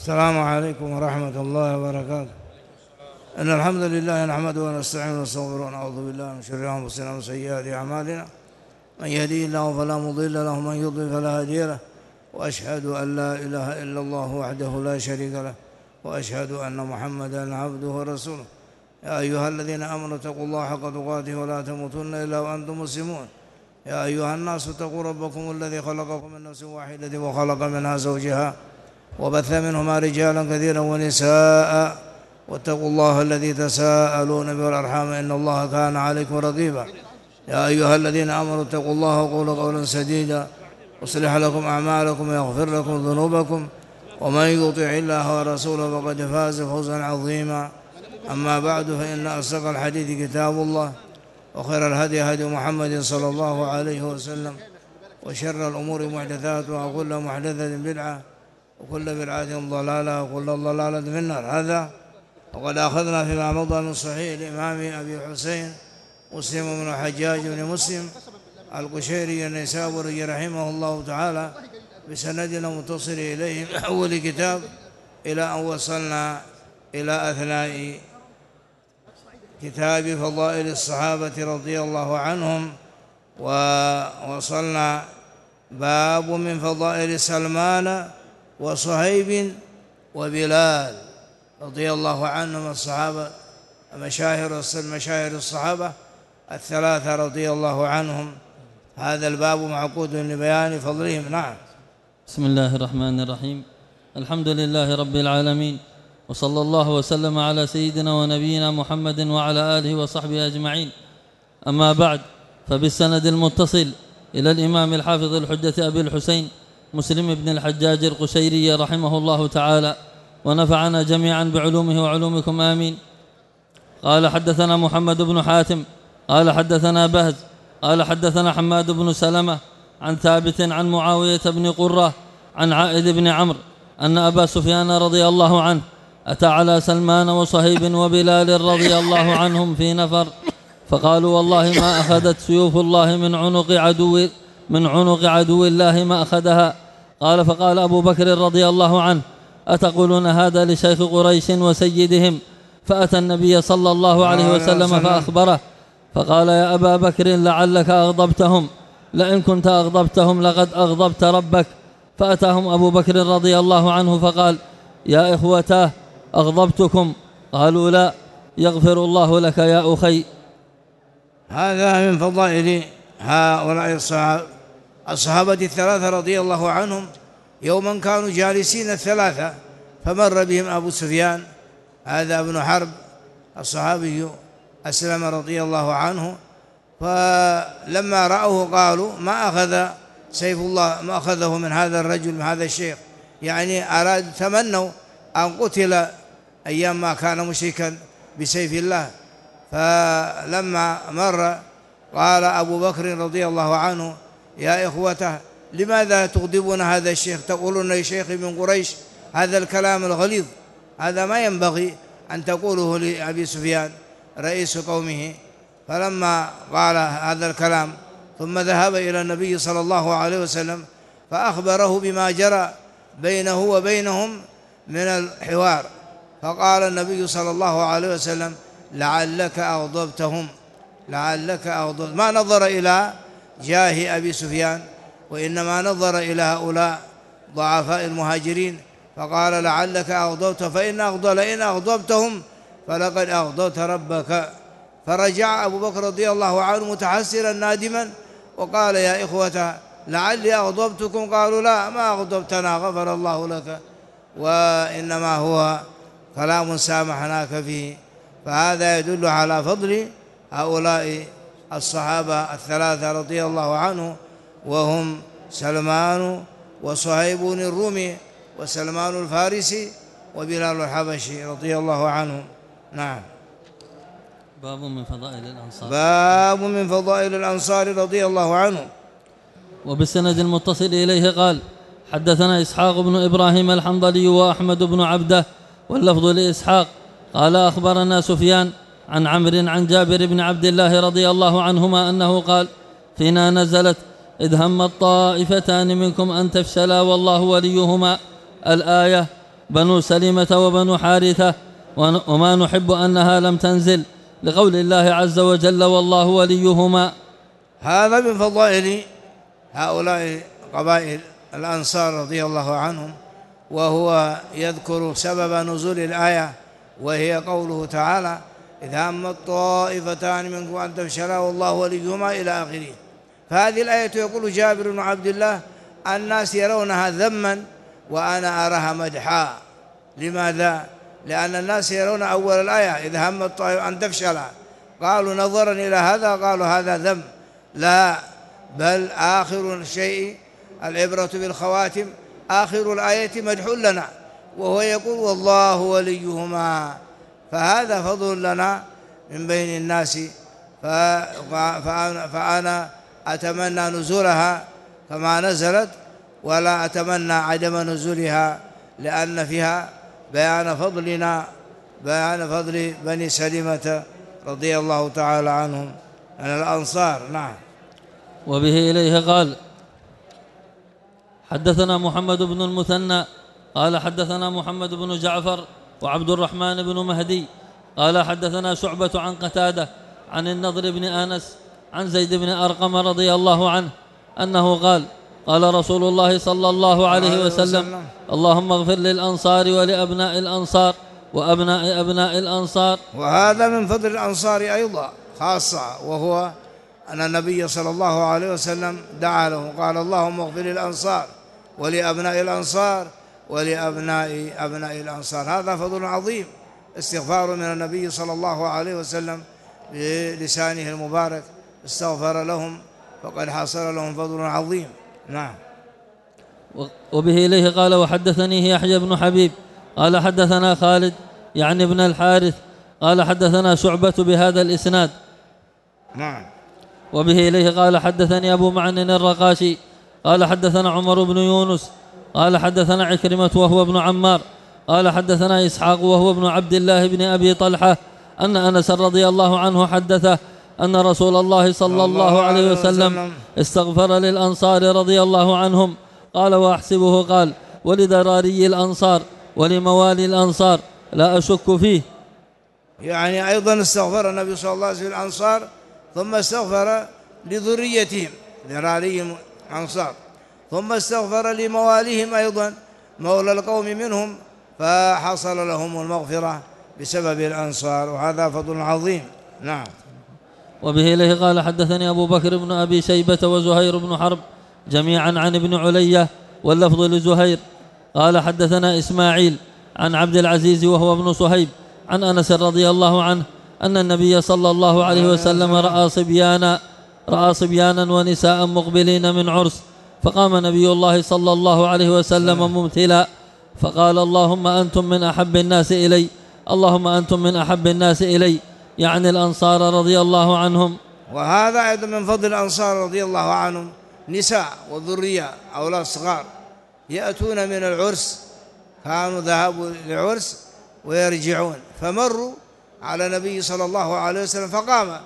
السلام عليكم ورحمة الله وبركاته. إن الحمد لله نحمده ونستعينه ونستغفره ونعوذ بالله من شر أنفسنا وسيئات أعمالنا، من يهديه الله فلا مضل له ومن يضلل فلا هادي له، وأشهد أن لا إله إلا الله وحده لا شريك له، وأشهد أن محمدا عبده ورسوله. يا أيها الذين آمنوا اتقوا الله حق تقاته ولا تموتن إلا وأنتم مسلمون. يا أيها الناس اتقوا ربكم الذي خلقكم من نفس واحدة وخلق منها زوجها وبث منهما رجالا كثيرا ونساء، واتقوا الله الذي تساءلون به والأرحام إن الله كان عليكم رقيبا. يا أيها الذين آمنوا اتقوا الله وقولوا قولا سديدا يصلح لكم أعمالكم ويغفر لكم ذنوبكم، ومن يطع الله ورسوله فقد فاز فوزا عظيما. أما بعد، فإن أصدق الحديث كتاب الله، وخير الهدي هدي محمد صلى الله عليه وسلم، وشر الأمور محدثاتها وكل محدثة بدعة وكل بدعة ضلالة وكل ضلالة في النار. هذا وقد أخذنا فيما مضى من صحيح الإمام أبي الحسين مسلم بن الحجاج بن مسلم القشيري النيسابوري رحمه الله تعالى بسندنا متصل إليه من أول كتاب إلى أن وصلنا إلى أثناء كتاب فضائل الصحابة رضي الله عنهم، ووصلنا باب من فضائل سلمان وصهيب وبلال رضي الله عنهم، الصحابة مشاهير الصحابة الثلاثة رضي الله عنهم. هذا الباب معقود لبيان فضلهم. نعم. بسم الله الرحمن الرحيم. الحمد لله رب العالمين، وصلى الله وسلم على سيدنا ونبينا محمد وعلى آله وصحبه أجمعين. أما بعد، فبالسند المتصل إلى الإمام الحافظ الحجة أبي الحسين مسلم بن الحجاج القشيري رحمه الله تعالى، ونفعنا جميعا بعلومه وعلومكم آمين. قال: حدثنا محمد بن حاتم قال حدثنا بهز قال حدثنا حماد بن سلمة عن ثابت عن معاوية بن قرة عن عائد بن عمرو أن أبا سفيان رضي الله عنه أتى على سلمان وصهيب وبلال رضي الله عنهم في نفر، فقالوا: والله ما أخذت سيوف الله من عنق عدو الله ما أخذها. قال: فقال أبو بكر رضي الله عنه: أتقولون هذا لشيخ قريش وسيدهم؟ فأتى النبي صلى الله عليه وسلم فأخبره، فقال: يا أبا بكر لعلك أغضبتهم، لئن كنت أغضبتهم لقد أغضبت ربك. فأتاهم أبو بكر رضي الله عنه فقال: يا إخوتاه أغضبتكم؟ قالوا: لا. يغفر الله لك يا أخي. هذا من فضائل هؤلاء الصحابة الثلاثة رضي الله عنهم. يوما كانوا جالسين الثلاثة، فمر بهم أبو سفيان هذا ابن حرب الصحابي أسلم رضي الله عنه، فلما رأوه قالوا: ما أخذ سيف الله ما أخذه من هذا الرجل من هذا الشيخ، يعني تمنوا أن قتل أيام ما كان مشركا بسيف الله. فلما مر قال أبو بكر رضي الله عنه: يا إخوته لماذا تغضبون هذا الشيخ؟ تقولون لشيخ من قريش هذا الكلام الغليظ، هذا ما ينبغي أن تقوله لأبي سفيان رئيس قومه. فلما قال هذا الكلام ثم ذهب إلى النبي صلى الله عليه وسلم فأخبره بما جرى بينه وبينهم من الحوار، فقال النبي صلى الله عليه وسلم: لعلك أغضبتهم، لعلك أغضبت. ما نظر إلى جاه أبي سفيان، وإنما نظر إلى هؤلاء ضعفاء المهاجرين، فقال: لعلك أغضبت، فإن أغضبتهم فلقد أغضبت ربك. فرجع أبو بكر رضي الله عنه متحسرا نادما وقال: يا إخوة لعلي أغضبتكم؟ قالوا: لا، ما أغضبتنا، غفر الله لك، وإنما هو كلام سامحناك فيه. فهذا يدل على فضل هؤلاء الصحابة الثلاثة رضي الله عنه، وهم سلمان وصهيب الرومي وسلمان الفارسي وبلال الحبشي رضي الله عنهم. نعم. باب من فضائل الأنصار. باب من فضائل الأنصار رضي الله عنهم. وبالسند المتصل إليه قال: حدثنا إسحاق بن إبراهيم الحنظلي وأحمد بن عبده، واللفظ لإسحاق قال: أخبرنا سفيان عن عمرو عن جابر بن عبد الله رضي الله عنهما أنه قال: فينا نزلت: إذ همت طائفتان منكم أن تفشلا والله وليهما، الآية. بنو سلمة وبنو حارثة، وما نحب أنها لم تنزل، لقول الله عز وجل والله وليهما. هذا من فضائل هؤلاء قبائل الأنصار رضي الله عنهم، وهو يذكر سبب نزول الآية، وهي قوله تعالى إذ همت طائفتان منكم أن تفشلا والله وليهما إلى آخره. فهذه الآية يقول جابر بن عبد الله الناس يرونها ذما وأنا أراها مدحا. لماذا؟ لأن الناس يرون أول الآية إذ همت طائفتان أن تفشلا، قالوا نظرا إلى هذا قالوا هذا ذم. لا، بل آخر الشيء العبرة بالخواتم، آخر الآية مدح لنا، وهو يقول والله وليهما. فهذا فضل لنا من بين الناس، فأنا أتمنى نزولها كما نزلت، ولا أتمنى عدم نزولها، لأن فيها بيان فضل بني سلمة رضي الله تعالى عنهم من الأنصار. نعم. وبه إليه قال حدثنا محمد بن المثنى قال حدثنا محمد بن جعفر وعبد الرحمن بن مهدي قال حدثنا شعبة عن قتادة عن النضر بن آنس عن زيد بن أرقم رضي الله عنه أنه قال قال رسول الله صلى الله عليه وسلم اللهم اغفر للأنصار ولأبناء الأنصار وأبناء أبناء الأنصار. وهذا من فضل الأنصار أيضا خاصة، وهو أن النبي صلى الله عليه وسلم دعا له قال اللهم اغفر للأنصار ولأبناء الأنصار ولأبناء أبناء الأنصار. هذا فضل عظيم، استغفار من النبي صلى الله عليه وسلم بلسانه المبارك، استغفر لهم فقد حصل لهم فضل عظيم. نعم. وبه إليه قال وحدثني يحيى بن حبيب قال حدثنا خالد يعني ابن الحارث قال حدثنا شعبة بهذا الإسناد. نعم. وبه إليه قال حدثني أبو معن الرقاشي قال حدثنا عمر بن يونس قال حدثنا عكرمة وهو ابن عمار قال حدثنا إسحاق وهو ابن عبد الله بن أبي طلحة أن أنس رضي الله عنه حدثه أن رسول الله صلى الله عليه وسلم استغفر للأنصار رضي الله عنهم. قال وأحسبه قال ولذراري الأنصار ولموالي الأنصار لا أشك فيه. يعني أيضا استغفر النبي صلى الله عليه وسلم الأنصار، ثم استغفر لذريتهم ذراريهم الأنصار، ثم استغفر لمواليهم أيضا مولى القوم منهم، فحصل لهم المغفرة بسبب الأنصار، وهذا فضل عظيم. نعم. وبه إليه قال حدثني أبو بكر بن أبي شيبة وزهير بن حرب جميعا عن ابن علية واللفظ لزهير قال حدثنا إسماعيل عن عبد العزيز وهو ابن صهيب عن أنس رضي الله عنه أن النبي صلى الله عليه وسلم رأى صبيانا ونساء مقبلين من عرس، فقام نبي الله صلى الله عليه وسلم ممثلا فقال اللهم أنتم من أحب الناس إلي، اللهم أنتم من أحب الناس إلي، يعني الأنصار رضي الله عنهم. وهذا أيضا من فضل الأنصار رضي الله عنهم، نساء وذرية أولاد صغار يأتون من العرس، كانوا ذهبوا للعرس ويرجعون، فمروا على النبي صلى الله عليه وسلم فقام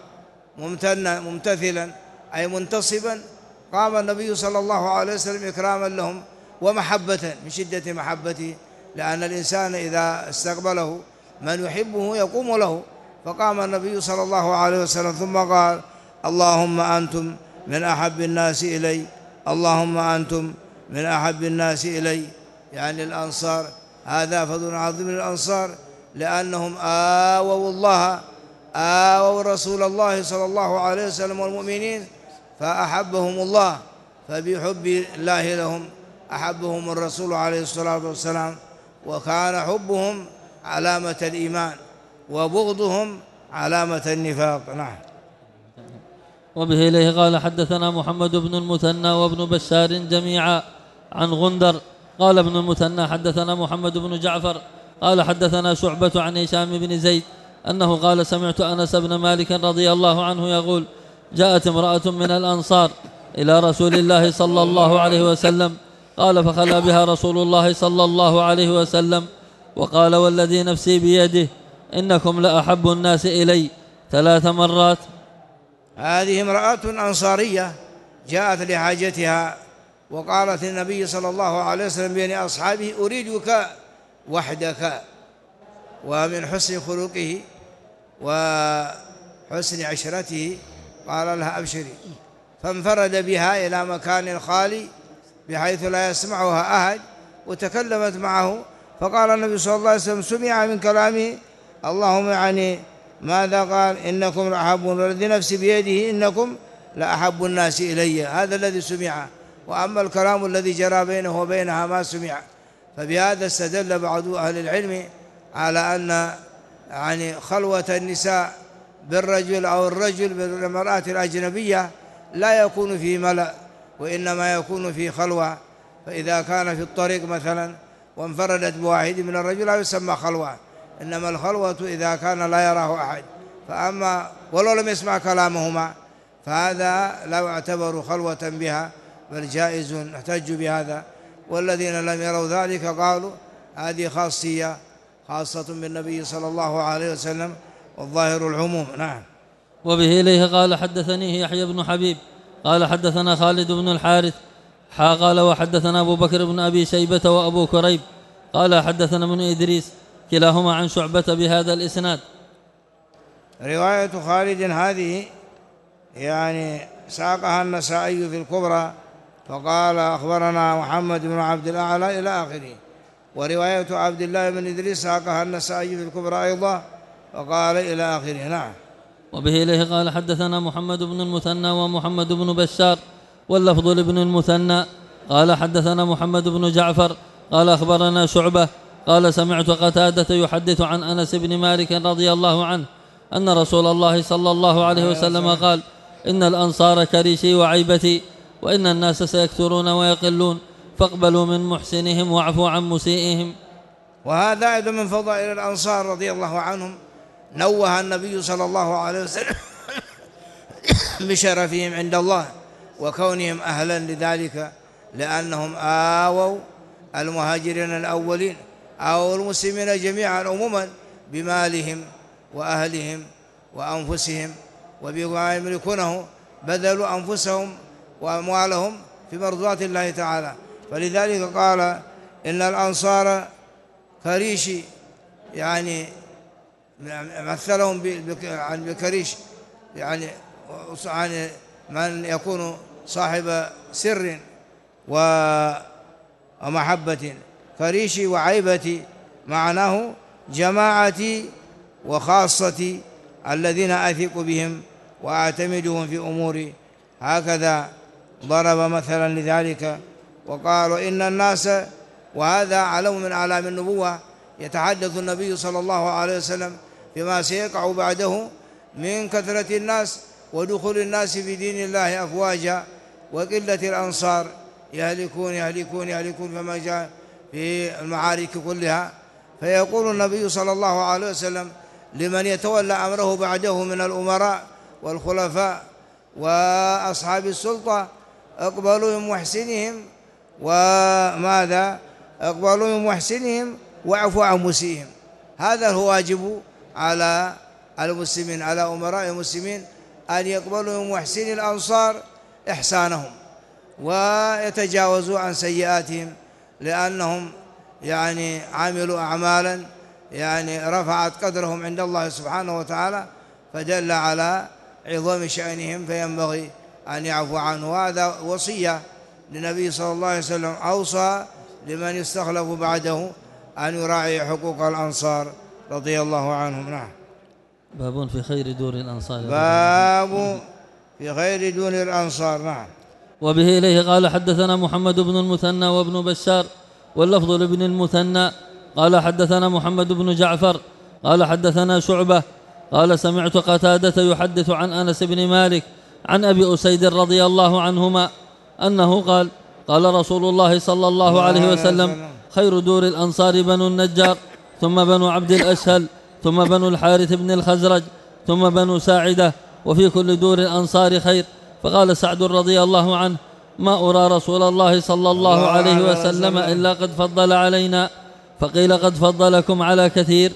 ممتثلا أي منتصبا، قام النبي صلى الله عليه وسلم إكراما لهم ومحبة من شدة محبته، لأن الإنسان إذا استقبله من يحبه يقوم له، فقام النبي صلى الله عليه وسلم ثم قال اللهم أنتم من أحب الناس إلي، اللهم أنتم من أحب الناس إلي، يعني الأنصار. هذا فضل عظيم للأنصار، لأنهم آووا الله، آووا رسول الله صلى الله عليه وسلم والمؤمنين، فأحبهم الله، فبحب الله لهم أحبهم الرسول عليه الصلاة والسلام، وكان حبهم علامة الإيمان وبغضهم علامة النفاق. نعم. وبه إليه قال حدثنا محمد بن المثنى وابن بشار جميعا عن غندر قال ابن المثنى حدثنا محمد بن جعفر قال حدثنا شعبة عن هشام بن زيد أنه قال سمعت أنس بن مالك رضي الله عنه يقول جاءت امرأة من الأنصار إلى رسول الله صلى الله عليه وسلم، قال فخلى بها رسول الله صلى الله عليه وسلم وقال والذي نفسي بيده إنكم لأحب الناس إلي 3 مرات. هذه امرأة أنصارية جاءت لحاجتها وقالت للنبي صلى الله عليه وسلم بين أصحابه أريدك وحدك. ومن حسن خلقه وحسن عشرته قال لها أبشري، فانفرد بها إلى مكان خالي بحيث لا يسمعها أحد، وتكلمت معه. فقال النبي صلى الله عليه وسلم سمع من كلامه اللهم يعني ماذا قال؟ إنكم لأحبون، والذي نفسي بيده إنكم لأحب الناس إلي، هذا الذي سمع. وأما الكلام الذي جرى بينه وبينها ما سمع. فبهذا استدل بعض أهل العلم على أن يعني خلوة النساء بالرجل أو الرجل بالمرأة الأجنبية لا يكون في ملأ، وإنما يكون في خلوة. فإذا كان في الطريق مثلا وانفردت بواحد من الرجل لا يسمى خلوة، إنما الخلوة إذا كان لا يراه أحد. فأما ولو لم يسمع كلامهما فهذا لا يعتبر خلوة بها، بل جائز نحتج بهذا. والذين لم يروا ذلك قالوا هذه خاصة بالنبي صلى الله عليه وسلم، والظاهر العموم. نعم. وبه إليه قال حدثنيه يحيى بن حبيب قال حدثنا خالد بن الحارث قال وحدثنا أبو بكر بن أبي شيبة وأبو كريب قال حدثنا من إدريس كلاهما عن شعبة بهذا الإسناد. رواية خالد هذه يعني ساقها النسائي في الكبرى فقال أخبرنا محمد بن عبد الأعلى إلى آخره. ورواية عبد الله بن إدريس ساقها النسائي في الكبرى أيضا فقال إلى آخره. نعم. وبه إليه قال حدثنا محمد بن المثنى ومحمد بن بشار واللفظ لابن المثنى قال حدثنا محمد بن جعفر قال أخبرنا شعبة قال سمعت قتادة يحدث عن أنس بن مالك رضي الله عنه أن رسول الله صلى الله عليه وسلم قال إن الأنصار كريشي وعيبتي، وإن الناس سيكثرون ويقلون، فاقبلوا من محسنهم واعفوا عن مسيئهم. وهذا أيضا من فضائل الأنصار رضي الله عنهم. نوه النبي صلى الله عليه وسلم بشرفهم عند الله وكونهم أهلا لذلك، لأنهم آووا المهاجرين الأولين أو المسلمين جميعا عموما بمالهم وأهلهم وأنفسهم وبما يملكونه، بذلوا أنفسهم وأموالهم في مرضات الله تعالى. فلذلك قال إن الأنصار كريشي، يعني مثلهم بكريش، يعني من يكون صاحب سر ومحبة. كريشي وعيبتي معناه جماعتي وخاصتي الذين أثق بهم وأعتمدهم في أموري. هكذا ضرب مثلا لذلك. وقالوا إن الناس، وهذا علم من أعلام النبوة، يتحدث النبي صلى الله عليه وسلم بما سيقع بعده من كثرة الناس ودخول الناس في دين الله أفواجا، وقلة الأنصار يهلكون يهلكون يهلكون كما جاء في المعارك كلها. فيقول النبي صلى الله عليه وسلم لمن يتولى أمره بعده من الأمراء والخلفاء وأصحاب السلطة اقبلوا من محسنهم وماذا؟ اقبلوا من محسنهم واعفوا عن مسيئهم. هذا هو واجب على المسلمين، على أمراء المسلمين، أن يقبلوا من محسن الأنصار إحسانهم ويتجاوزوا عن سيئاتهم، لأنهم يعني عملوا أعمالا يعني رفعت قدرهم عند الله سبحانه وتعالى، فدل على عظم شأنهم، فينبغي أن يعفو عنه. وهذا وصية للنبي صلى الله عليه وسلم، أوصى لمن يستخلف بعده أن يراعي حقوق الأنصار رضي الله عنهم. نعم. باب في خير دور الأنصار. باب في خير دور الأنصار. نعم. وبه إليه قال حدثنا محمد بن المثنى وابن بشار واللفظ لابن المثنى قال حدثنا محمد بن جعفر قال حدثنا شعبة قال سمعت قتادة يحدث عن أنس بن مالك عن أبي أسيد رضي الله عنهما أنه قال قال رسول الله صلى الله عليه وسلم خير دور الأنصار بنو النجار، ثم بنو عبد الأشهل، ثم بنو الحارث بن الخزرج، ثم بنو ساعدة، وفي كل دور الأنصار خير. فقال سعد رضي الله عنه ما أرى رسول الله صلى الله عليه وسلم إلا قد فضل علينا، فقيل قد فضلكم على كثير.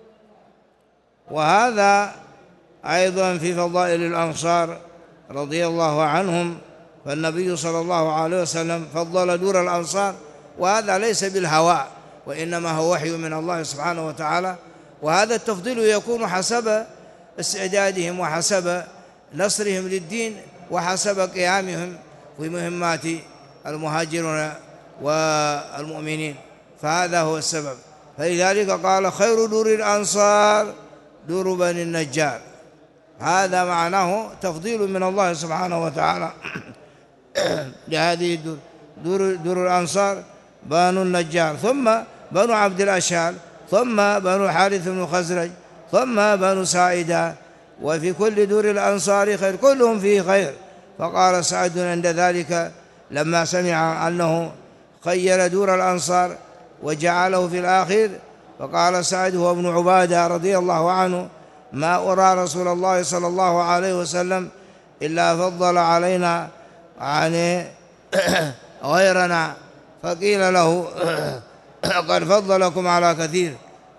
وهذا أيضا في فضائل الأنصار رضي الله عنهم، فالنبي صلى الله عليه وسلم فضل دور الأنصار، وهذا ليس بالهواء، وإنما هو وحي من الله سبحانه وتعالى. وهذا التفضيل يكون حسب استعدادهم وحسب نصرهم للدين وحسب قيامهم في مهمات المهاجرون والمؤمنين، فهذا هو السبب. فلذلك قال خير دور الأنصار دور بني النجار، هذا معناه تفضيل من الله سبحانه وتعالى لهذه الدور. دور الأنصار بنو النجار، ثم بنو عبد الأشهل، ثم بنو الحارث بن الخزرج، ثم بنو ساعدة، وفي كل دور الأنصار خير، كلهم فيه خير. فقال سعد عند ذلك لما سمع أنه خير دور الأنصار وجعله في الآخر، فقال سعد هو ابن عبادة رضي الله عنه ما أرى رسول الله صلى الله عليه وسلم إلا فضل علينا عن غيرنا، فقيل له قد فضلكم على كثير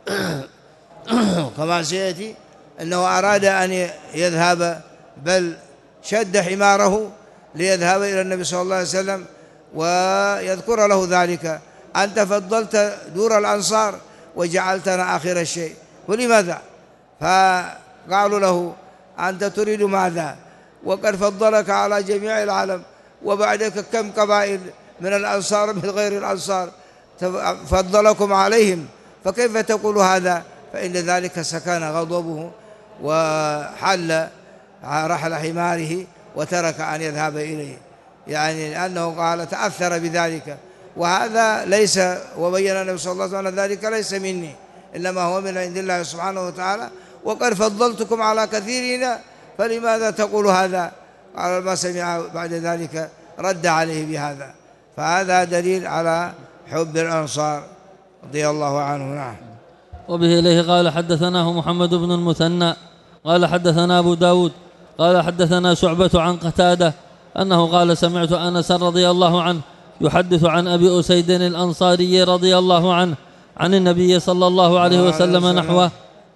كما سيأتي أنه أراد أن يذهب، بل شد حماره ليذهب إلى النبي صلى الله عليه وسلم ويذكر له ذلك، أنت فضلت دور الأنصار وجعلتنا آخر الشيء، ولماذا؟ فقالوا له أنت تريد ماذا؟ وقد فضلك على جميع العالم، وبعدك كم قبائل من الأنصار من غير الأنصار فضلكم عليهم، فكيف تقول هذا؟ فإن ذلك سكن غضبه وحل رحل حماره وترك أن يذهب إليه، يعني لأنه قال تأثر بذلك. وهذا ليس، وبين النبي صلى الله عليه وسلم ذلك ليس مني إنما هو من عند الله سبحانه وتعالى، وقد فضلتكم على كثيرين فلماذا تقول هذا؟ قال ما سمع بعد ذلك رد عليه بهذا، فهذا دليل على حب الأنصار رضي الله عنه. نعم. وبه إليه قال حدثناه محمد بن المثنى قال حدثنا أبو داود قال حدثنا شعبة عن قتادة أنه قال سمعت أنس رضي الله عنه يحدث عن أبي أسيد الأنصاري رضي الله عنه عن النبي صلى الله عليه وسلم نحوه.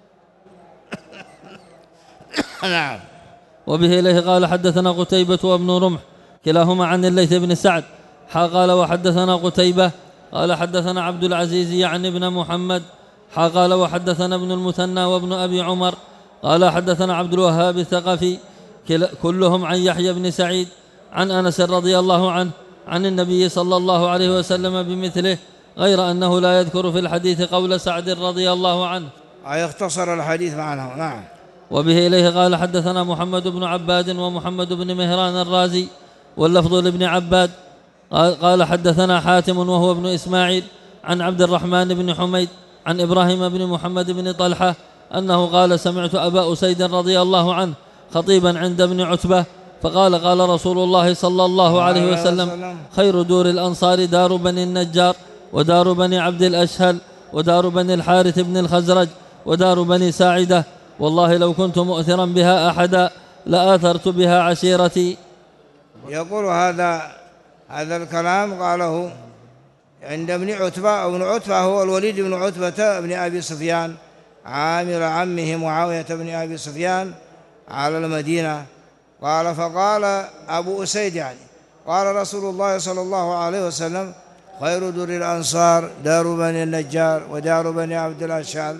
نعم. وبه إليه قال حدثنا قتيبة وابن رمح كلاهما عن الليث بن سعد قال وحدثنا قتيبة قال حدثنا عبد العزيز يعني ابن محمد قال وحدثنا ابن المثنى وابن أبي عمر قال حدثنا عبد الوهاب الثقفي كلهم عن يحيى بن سعيد عن أنس رضي الله عنه عن النبي صلى الله عليه وسلم بمثله، غير أنه لا يذكر في الحديث قول سعد رضي الله عنه، يختصر الحديث معناه. نعم. وبه إليه قال حدثنا محمد بن عباد ومحمد بن مهران الرازي واللفظ لابن عباد قال حدثنا حاتم وهو ابن إسماعيل عن عبد الرحمن بن حميد عن إبراهيم بن محمد بن طلحة أنه قال سمعت أبا أسيد رضي الله عنه خطيبا عند ابن عتبة فقال قال رسول الله صلى الله عليه وسلم خير دور الأنصار دار بني النجار ودار بني عبد الأشهل ودار بني الحارث بن الخزرج ودار بني ساعدة، والله لو كنت مؤثرا بها أحدا لآثرت بها عشيرتي. يقول هذا الكلام قاله عند ابن عتبة. ابن عتبة هو الوليد بن عتبة بن أبي سفيان عامر عمه معاوية بن أبي سفيان على المدينة. قال فقال أبو أسيد يعني قال رسول الله صلى الله عليه وسلم خير دور الأنصار دار بني النجار ودار بني عبد الأشهل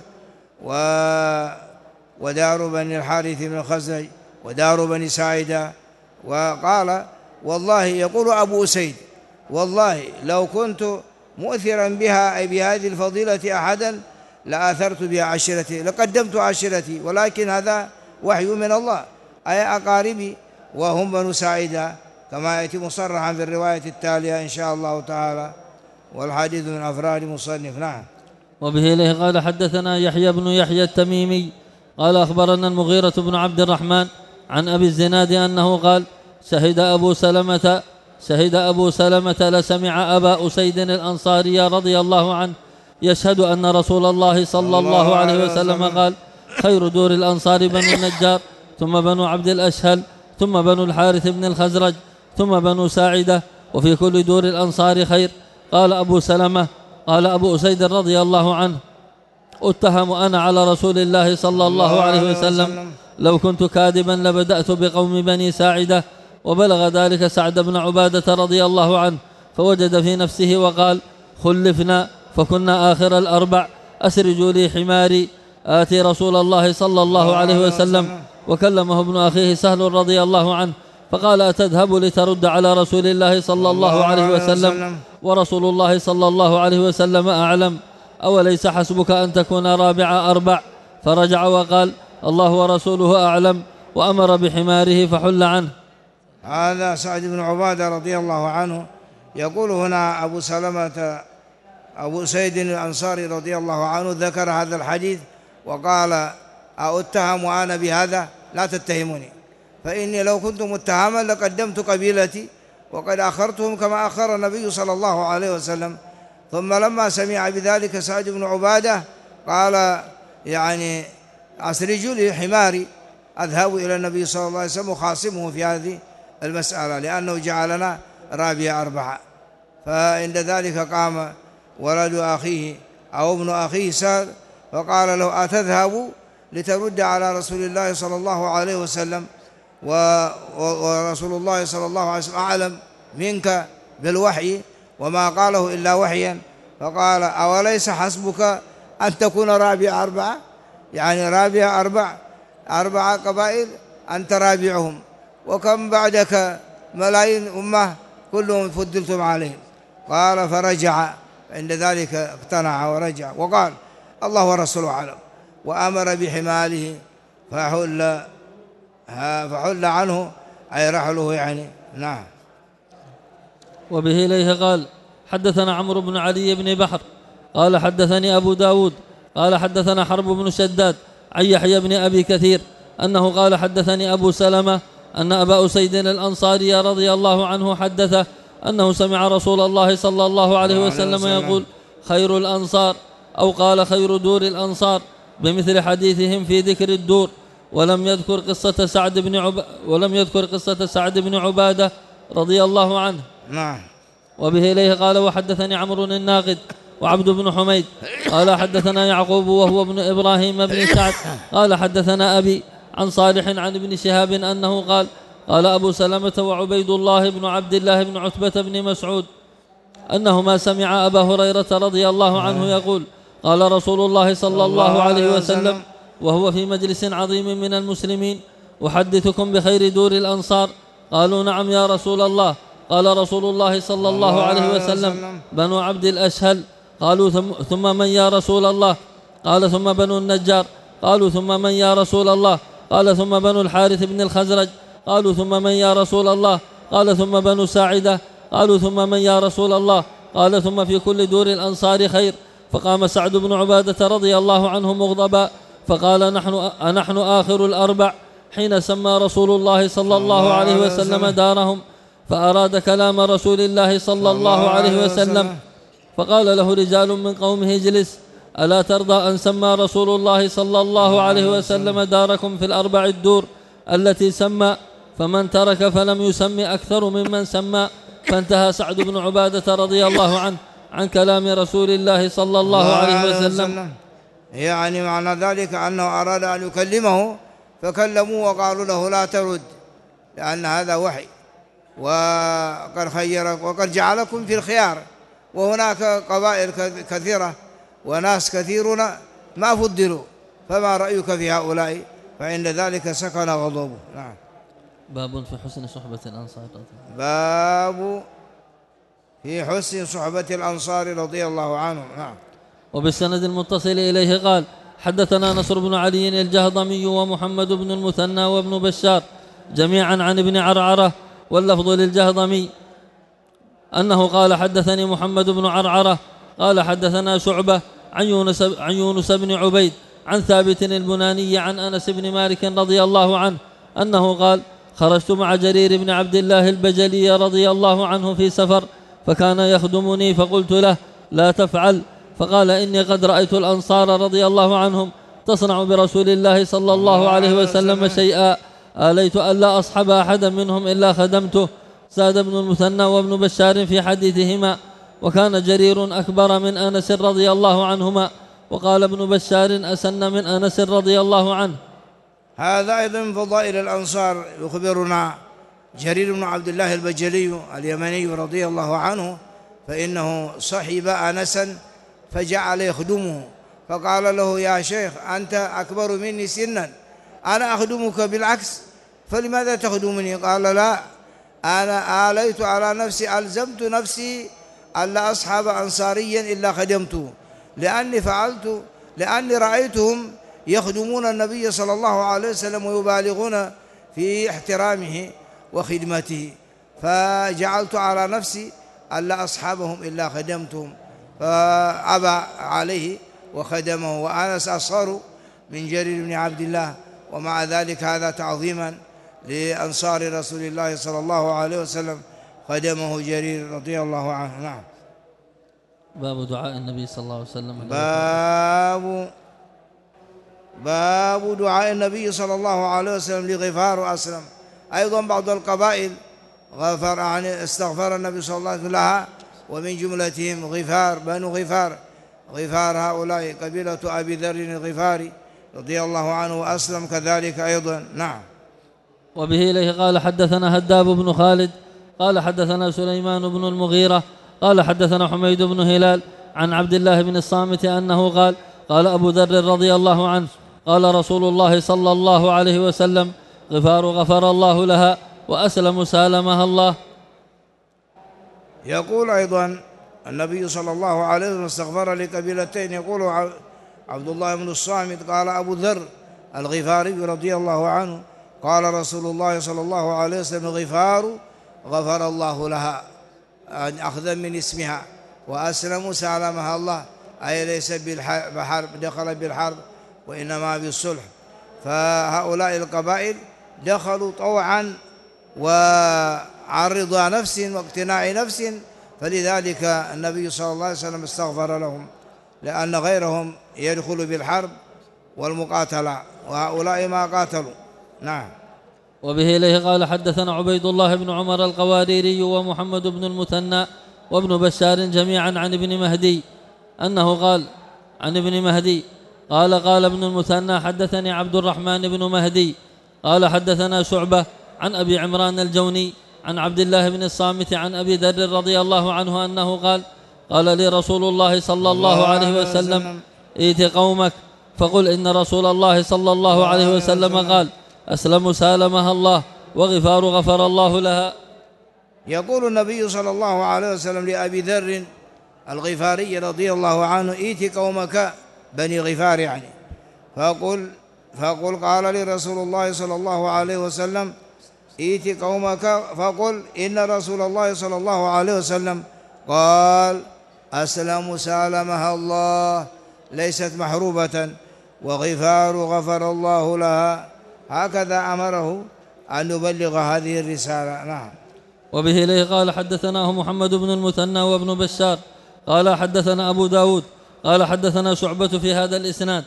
ودار بني الحارث بن الخزرج ودار بني ساعدة. وقال والله يقول أبو أسيد والله لو كنت مؤثرا بها أي بهذه الفضيلة أحدا لآثرت بها عشيرتي لقدمت عشيرتي، ولكن هذا وحي من الله أي أقاربي وهم بنو ساعدة كما يأتي مصرحا في الرواية التالية إن شاء الله تعالى، والحديث من أفراد مصنف. نعم. وبه إليه قال حدثنا يحيى بن يحيى التميمي قال أخبرنا المغيرة بن عبد الرحمن عن أبي الزناد أنه قال شهد أبو سلمة لسمع أبا أسيد الأنصاري رضي الله عنه يشهد أن رسول الله صلى الله عليه وسلم قال خير دور الأنصار بنو النجار ثم بنو عبد الأشهل ثم بنو الحارث بن الخزرج ثم بنو ساعدة وفي كل دور الأنصار خير. قال أبو سلمة قال أبو أسيد رضي الله عنه اتهم أنا على رسول الله صلى الله عليه وسلم لو كنت كاذبا لبدأت بقوم بني ساعدة. وبلغ ذلك سعد بن عبادة رضي الله عنه فوجد في نفسه وقال خلفنا فكنا آخر الأربع أسرجوا لي حماري آتي رسول الله صلى الله عليه وسلم. وكلمه ابن أخيه سهل رضي الله عنه فقال أتذهب لترد على رسول الله صلى الله عليه وسلم ورسول الله صلى الله عليه وسلم أعلم أوليس حسبك أن تكون رابع أربع؟ فرجع وقال الله ورسوله أعلم وأمر بحماره فحل عنه. هذا سعد بن عبادة رضي الله عنه يقول هنا أبو سلمة أبو سيد الأنصاري رضي الله عنه ذكر هذا الحديث وقال أتهم وأنا بهذا؟ لا تتهموني، فإني لو كنت متهما لقدمت قبيلتي وقد أخرتهم كما أخر النبي صلى الله عليه وسلم. ثم لما سمع بذلك سعد بن عبادة قال يعني أسرجوا لي حماري أذهب إلى النبي صلى الله عليه وسلم وخاصمه في هذه المسألة لأنه جعلنا رابع أربعة. فعند ذلك قام ولد أخيه أو ابن أخيه سهل فقال له أتذهب لترد على رسول الله صلى الله عليه وسلم ورسول الله صلى الله عليه وسلم أعلم منك بالوحي وما قاله إلا وحيا؟ فقال أوليس حسبك أن تكون رابع أربعة؟ يعني رابع أربعة قبائل أنت رابعهم، وكم بعدك ملايين أمة كلهم فضلتم عليهم. قال فرجع، عند ذلك اقتنع ورجع وقال الله ورسوله أعلم، وأمر بحماله فحل عنه أي رحله يعني. نعم. وبه إليه قال حدثنا عمرو بن علي بن بحر قال حدثني أبو داود قال حدثنا حرب بن شداد عن يحيى بن أبي كثير أنه قال حدثني أبو سلمة أن أبا أسيد الأنصاري رضي الله عنه حدثه أنه سمع رسول الله صلى الله عليه وسلم يقول خير الأنصار أو قال خير دور الأنصار بمثل حديثهم في ذكر الدور، ولم يذكر قصة سعد بن عبادة رضي الله عنه. نعم. وبه إليه قال وحدثني عمرو الناقد وعبد بن حميد قال حدثنا يعقوب وهو ابن إبراهيم بن سعد قال حدثنا أبي عن صالح عن ابن شهاب أنه قال قال أبو سلمة وعبيد الله بن عبد الله بن عتبة بن مسعود أنهما سمع أبا هريرة رضي الله عنه يقول قال رسول الله صلى الله عليه وسلم وهو في مجلس عظيم من المسلمين أحدثكم بخير دور الأنصار؟ قالوا نعم يا رسول الله. قال رسول الله صلى الله عليه وسلم بنو عبد الأشهل. قالوا ثم من يا رسول الله؟ قال ثم بنو النجار. قالوا ثم من يا رسول الله؟ قال ثم بنو الحارث بن الخزرج. قالوا ثم من يا رسول الله؟ قال ثم بنو ساعدة. قالوا ثم من يا رسول الله؟ قال ثم في كل دور الأنصار خير. فقام سعد بن عبادة رضي الله عنه مغضبا فقال نحن آخر الأربع حين سمى رسول الله صلى الله عليه وسلم دارهم، فأراد كلام رسول الله صلى الله عليه وسلم فقال له رجال من قومه اجلس، ألا ترضى أن سمى رسول الله صلى الله عليه وسلم داركم في الأربع الدور التي سمى؟ فمن ترك فلم يسمي أكثر ممن سمى. فانتهى سعد بن عبادة رضي الله عنه عن كلام رسول الله صلى الله عليه وسلم. يعني معنى ذلك أنه أراد أن يكلمه فكلموه وقالوا له لا ترد لأن هذا وحي، وقد خيرك وقد جعلكم في الخيار، وهناك قبائل كثيرة وناس كثيرون ما فضلوا، فما رأيك في هؤلاء؟ فعند ذلك سكن غضبه. نعم. باب في حسن صحبة الأنصار. باب في حسن صحبة الأنصار رضي الله عنهم. نعم. وبالسند المتصل إليه قال حدثنا نصر بن علي الجهضمي ومحمد بن المثنى وابن بشار جميعا عن ابن عرعرة، واللفظ للجهضمي أنه قال حدثني محمد بن عرعرة قال حدثنا شعبة عن يونس بن عبيد عن ثابت البناني عن أنس بن مالك رضي الله عنه أنه قال خرجت مع جرير بن عبد الله البجلي رضي الله عنه في سفر فكان يخدمني فقلت له لا تفعل، فقال إني قد رأيت الأنصار رضي الله عنهم تصنع برسول الله صلى الله عليه وسلم شيئا آليت ألا أصحب أحدا منهم إلا خدمته. زاد ابن المثنى وابن بشار في حديثهما وكان جرير أكبر من أنس رضي الله عنهما، وقال ابن بشار أسن من أنس رضي الله عنه. هذا أيضا من فضائل الأنصار. يخبرنا جرير بن عبد الله البجلي اليمني رضي الله عنه فإنه صحب أنسا فجعل يخدمه، فقال له: يا شيخ أنت أكبر مني سنا، أنا أخدمك بالعكس، فلماذا تخدمني؟ قال: لا، أنا آليت على نفسي، ألزمت نفسي ألا أصحب أنصاريا إلا خدمته، لأني رأيتهم يخدمون النبي صلى الله عليه وسلم ويبالغون في احترامه وخدمته، فجعلت على نفسي ألا أصحابهم إلا خدمتهم، فأبى عليه وخدمه. وأنس أصغر من جرير بن عبد الله، ومع ذلك هذا تعظيما لأنصار رسول الله صلى الله عليه وسلم خدمه جرير رضي الله عنه. نعم. باب دعاء النبي صلى الله عليه وسلم. باب دعاء النبي صلى الله عليه وسلم لغفار وأسلم. أيضا بعض القبائل غفر، يعني استغفر النبي صلى الله عليه وسلم لها، ومن جملتهم غفار، بنو غفار هؤلاء قبيلة أبي ذر الغفاري رضي الله عنه، وأسلم كذلك أيضا. نعم. وبه إليه قال حدثنا هداب بن خالد قال حدثنا سليمان بن المغيرة قال حدثنا حميد بن هلال عن عبد الله بن الصامت أنه قال: قال أبو ذر رضي الله عنه: قال رسول الله صلى الله عليه وسلم: غفار غفر الله لها، وأسلم سالمها الله. يقول أيضا النبي صلى الله عليه وسلم استغفر لقبيلتين. يقول عبد الله بن الصامت: قال أبو ذر الغفاري رضي الله عنه: قال رسول الله صلى الله عليه وسلم: غفار غفر الله لها، أخذا من اسمها، وأسلم سالمها الله، أي ليس بحرب دخل بالحرب وإنما بالصلح. فهؤلاء القبائل دخلوا طوعا وعن رضا نفس واقتناع نفس، فلذلك النبي صلى الله عليه وسلم استغفر لهم، لأن غيرهم يدخل بالحرب والمقاتلة، وهؤلاء ما قاتلوا. نعم. وبه إليه قال حدثنا عبيد الله بن عمر القواريري ومحمد بن المثنى وابن بشار جميعا عن ابن مهدي أنه قال عن ابن مهدي قال: قال ابن المثنى: حدثني عبد الرحمن بن مهدي قال حدثنا شعبة عن أبي عمران الجوني عن عبد الله بن الصامت عن أبي ذر رضي الله عنه أنه قال: قال لي رسول الله صلى الله عليه وسلم: ائت قومك فقل إن رسول الله صلى الله عليه وسلم قال: أسلم سالمها الله، وغفار غفر الله لها. يقول النبي صلى الله عليه وسلم لأبي ذر الغفاري رضي الله عنه: ائت قومك، بني غفار يعني، فقل قال لي رسول الله صلى الله عليه وسلم: ائت قومك فقل إن رسول الله صلى الله عليه وسلم قال: أسلم سالمها الله، ليست محروبة، وغفار غفر الله لها. هكذا أمره أن نبلغ هذه الرسالة. نعم. وبه إليه قال حدثناه محمد بن المثنى وابن بشار قال حدثنا أبو داود قال حدثنا شعبة في هذا الإسناد.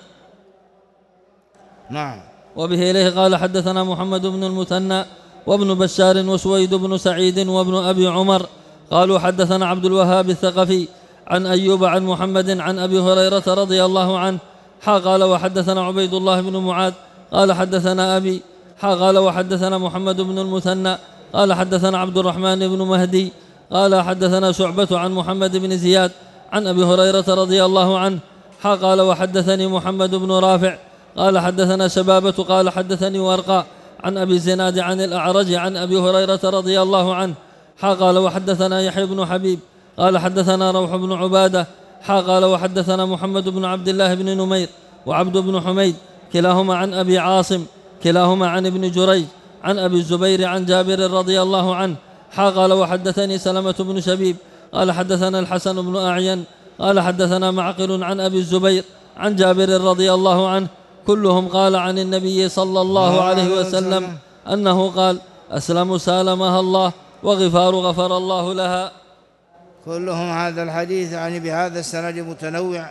نعم. وبه إليه قال حدثنا محمد بن المثنى وابن بشار وسويد بن سعيد وابن أبي عمر قالوا حدثنا عبد الوهاب الثقفي عن أيوب عن محمد عن أبي هريرة رضي الله عنه قال وحدثنا عبيد الله بن معاذ قال حدثنا أبي قال وحدثنا محمد بن المثنى قال حدثنا عبد الرحمن بن مهدي قال حدثنا شعبة عن محمد بن زياد عن أبي هريرة رضي الله عنه قال وحدثني محمد بن رافع قال حدثنا شبابة قال حدثني ورقاء عن أبي زناد عن الأعرج عن أبي هريرة رضي الله عنه قال وحدثنا يحيى بن حبيب قال حدثنا روح بن عبادة قال وحدثنا محمد بن عبد الله بن نمير وعبد بن حميد كلاهما عن أبي عاصم كلاهما عن ابن جريج عن أبي الزبير عن جابر رضي الله عنه قال وحدثني سلمة بن شبيب قال حدثنا الحسن بن أعين قال حدثنا معقل عن أبي الزبير عن جابر رضي الله عنه كلهم قال عن النبي صلى الله عليه وسلم أنه قال أسلم سالمها الله وغفار غفر الله لها. كلهم هذا الحديث يعني بهذا السند متنوع،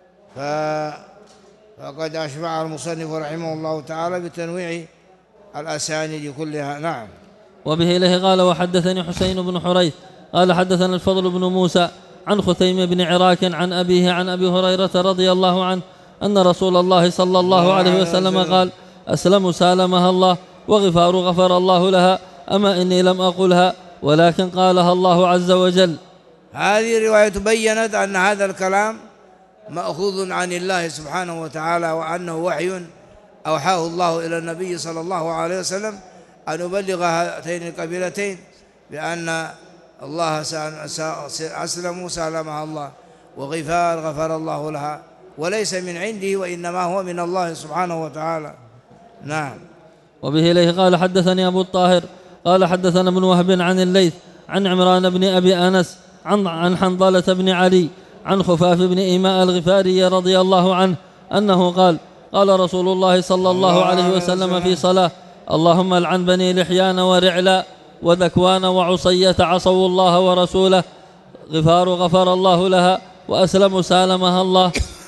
فقد أشبع المصنف رحمه الله تعالى بتنويع الأسانيد كلها. نعم. وبه إليه قال وحدثني حسين بن حريث قال حدثنا الفضل بن موسى عن خثيم بن عراك عن أبيه عن أبي هريرة رضي الله عنه أن رسول الله صلى الله عليه وسلم قال أسلم سالمها الله وغفار غفر الله لها أما إني لم أقلها ولكن قالها الله عز وجل. هذه الرواية بيّنت أن هذا الكلام مأخوذ عن الله سبحانه وتعالى، وأنه وحي أوحاه الله إلى النبي صلى الله عليه وسلم أن يبلغ هاتين القبيلتين بأن الله أسلموا سالمها الله، وغفار غفر الله لها، وليس من عنده وإنما هو من الله سبحانه وتعالى. نعم. وبه إليه قال حدثني أبو الطاهر قال حدثنا ابن وهب عن الليث عن عمران بن أبي أنس عن حنظلة بن علي عن خفاف بن إيماء الغفاري رضي الله عنه أنه قال قال رسول الله صلى الله عليه وسلم في صلاة: اللهم العن بني لحيان ورعلا وذكوان وعصية عصوا الله ورسوله، غفار غفر الله لها، وأسلم سالمها الله.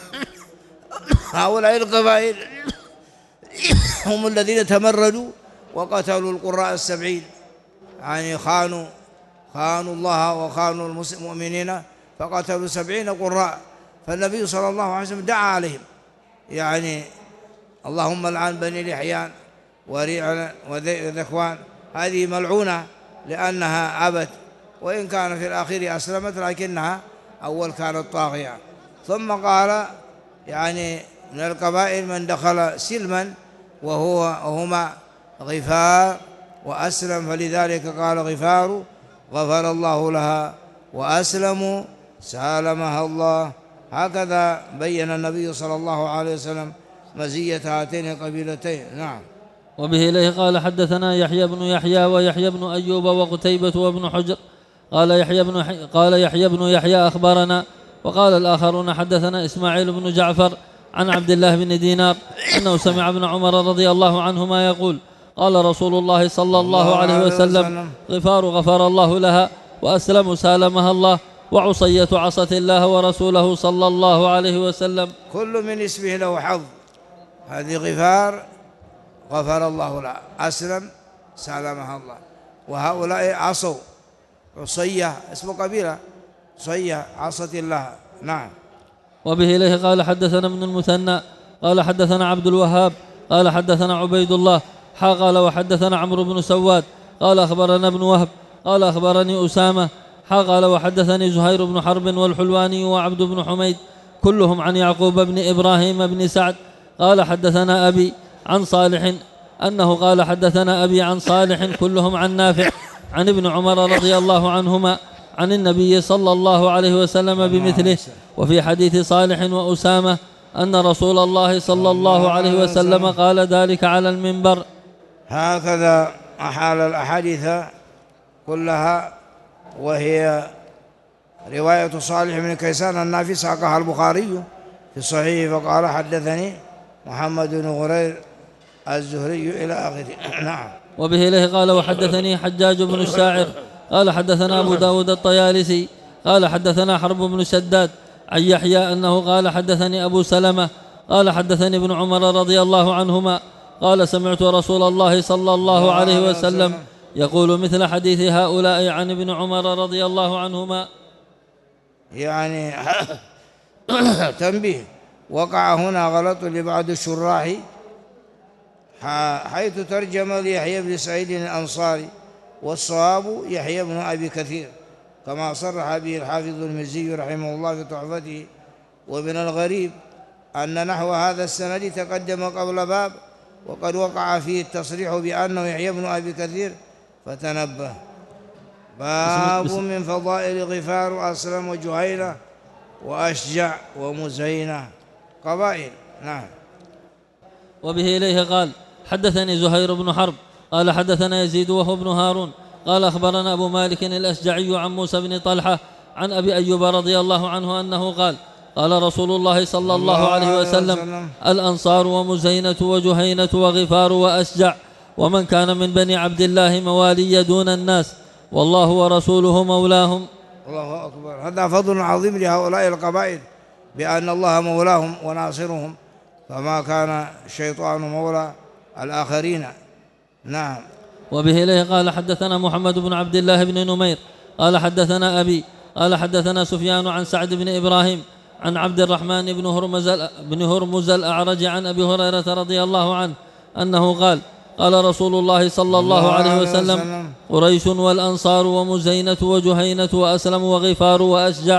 هؤلاء القبائل هم الذين تمردوا وقتلوا القراء 70، يعني خانوا الله وخانوا المؤمنين فقتلوا 70 قراء. فالنبي صلى الله عليه وسلم دعا عليهم، يعني اللهم العن بني لحيان ورعلا وذكوان، هذه ملعونة لأنها أبت، وإن كان في الأخير أسلمت لكنها أول كانت طاغية. ثم قال يعني من القبائل من دخل سلما وهما غفار وأسلم، فلذلك قال غفار غفر الله لها وأسلموا سالمها الله. هكذا بين النبي صلى الله عليه وسلم مزية هاتين القبيلتين. نعم. وبه إليه قال حدثنا يحيى بن يحيى ويحيى بن أيوب وقتيبة وابن حجر قال يحيى بن يحيى أخبرنا، وقال الآخرون حدثنا إسماعيل بن جعفر عن عبد الله بن دينار أنه سمع ابن عمر رضي الله عنهما يقول: قال رسول الله صلى الله عليه وسلم: غفار غفر الله لها، وأسلم سالمها الله، وعصية عصت الله ورسوله صلى الله عليه وسلم. كل من اسمه له حظ، هذه غفار غفر الله لها، أسلم سالمها الله. وهؤلاء عصوا، عصية اسم قبيلة، عصية عصت الله. نعم. وبه إليه قال حدثنا ابن المثنى قال حدثنا عبد الوهاب قال حدثنا عبيد الله قال وحدثنا عمرو بن سواد قال أخبرنا ابن وهب قال أخبرني أسامة قال وحدثني زهير بن حرب والحلواني وعبد بن حميد كلهم عن يعقوب بن إبراهيم بن سعد قال حدثنا أبي عن صالح أنه قال حدثنا أبي عن صالح كلهم عن نافع عن ابن عمر رضي الله عنهما عن النبي صلى الله عليه وسلم بمثله. وفي حديث صالح وأسامة أن رسول الله صلى الله عليه وسلم قال ذلك على المنبر. هكذا أحال الأحاديث كلها، وهي رواية صالح بن كيسان النافي ساقها البخاري في الصحيح فقال حدثني محمد بن غرير الزهري إلى آخره. نعم. وبه إليه قال وحدثني حجاج بن الشاعر قال حدثنا أبو داود الطيالسي قال حدثنا حرب بن شداد عن يحيى أنه قال حدثني أبو سلمة قال حدثني ابن عمر رضي الله عنهما قال سمعت رسول الله صلى الله عليه وسلم يقول مثل حديث هؤلاء عن ابن عمر رضي الله عنهما. يعني تنبيه، وقع هنا غلط لبعض الشراح حيث ترجم ليحيى بن سعيد الأنصاري، والصواب يحيى بن أبي كثير كما صرح به الحافظ المزي رحمه الله في تحفته. ومن الغريب أن نحو هذا السند تقدم قبل باب وقد وقع فيه التصريح بأنه يحيى بن أبي كثير، فتنبه. باب من فضائل غفار وأسلم وجهينة وأشجع ومزينة قبائل. نعم. وبه إليه قال حدثني زهير بن حرب قال حدثنا يزيد وهو بن هارون قال أخبرنا أبو مالك الأشجعي عن موسى بن طلحة عن أبي أيوب رضي الله عنه أنه قال قال رسول الله صلى الله عليه وسلم الأنصار ومزينة وجهينة وغفار وأشجع ومن كان من بني عبد الله موالي دون الناس والله ورسوله مولاهم. الله أكبر. هذا فضل عظيم لهؤلاء القبائل بأن الله مولاهم وناصرهم، فما كان الشيطان مولى الآخرين. نعم. وبه إليه قال حدثنا محمد بن عبد الله بن نمير قال حدثنا أبي قال حدثنا سفيان عن سعد بن إبراهيم عن عبد الرحمن بن هرمز الأعرج عن أبي هريرة رضي الله عنه أنه قال قال رسول الله صلى الله عليه وسلم قريش والأنصار ومزينة وجهينة وأسلم وغفار وأشجع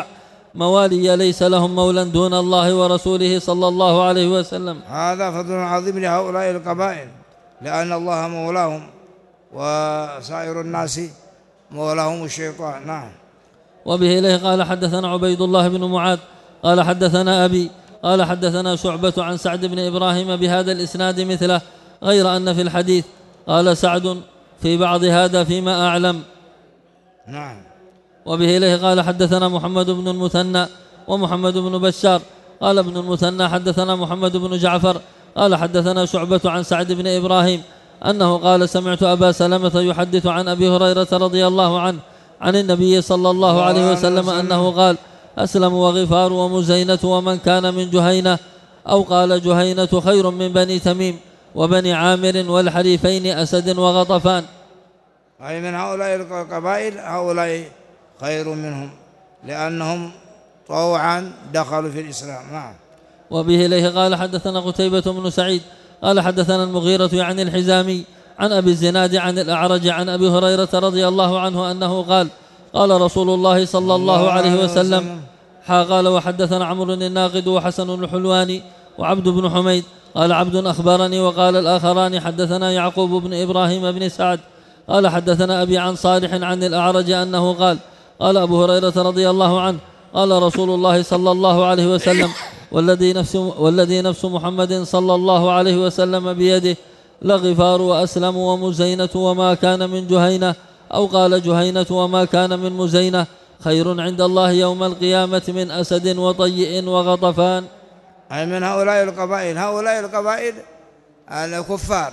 موالي ليس لهم مولى دون الله ورسوله صلى الله عليه وسلم. هذا فضل عظيم لهؤلاء القبائل، لأن الله مولاهم وسائر الناس مولاهم الشيطان. نعم. وبه إليه قال حدثنا عبيد الله بن معاذ قال حدثنا أبي قال حدثنا شعبة عن سعد بن إبراهيم بهذا الإسناد مثله، غير أن في الحديث قال سعد في بعض هذا فيما أعلم. نعم. وبه إليه قال حدثنا محمد بن المثنى ومحمد بن بشار قال ابن المثنى حدثنا محمد بن جعفر قال حدثنا شعبة عن سعد بن إبراهيم أنه قال سمعت أبا سلمة يحدث عن أبي هريرة رضي الله عنه عن النبي صلى الله عليه وسلم أنه قال أسلم وغفار ومزينة ومن كان من جهينة، أو قال جهينة خير من بني تميم وبني عامر والحليفين أسد وغطفان. أي من هؤلاء القبائل هؤلاء خير منهم لأنهم طوعا دخلوا في الإسلام. نعم. وبه إليه قال حدثنا قتيبة بن سعيد قال حدثنا المغيرة عن الحزامي عن أبي الزناد عن الأعرج عن أبي هريرة رضي الله عنه أنه قال قال رسول الله صلى الله عليه وسلم قال وحدثنا عمرو الناقد وحسن الحلواني وعبد بن حميد قال عبد أخبرني، وقال الآخران حدثنا يعقوب بن إبراهيم بن سعد قال حدثنا أبي عن صالح عن الأعرج أنه قال قال أبو هريرة رضي الله عنه قال رسول الله صلى الله عليه وسلم والذي نفس محمد صلى الله عليه وسلم بيده لغفار وأسلم ومزينة وما كان من جهينة، أو قال جهينة وما كان من مزينة خير عند الله يوم القيامة من أسد وطيء وغطفان. أي من هؤلاء القبائل الكفار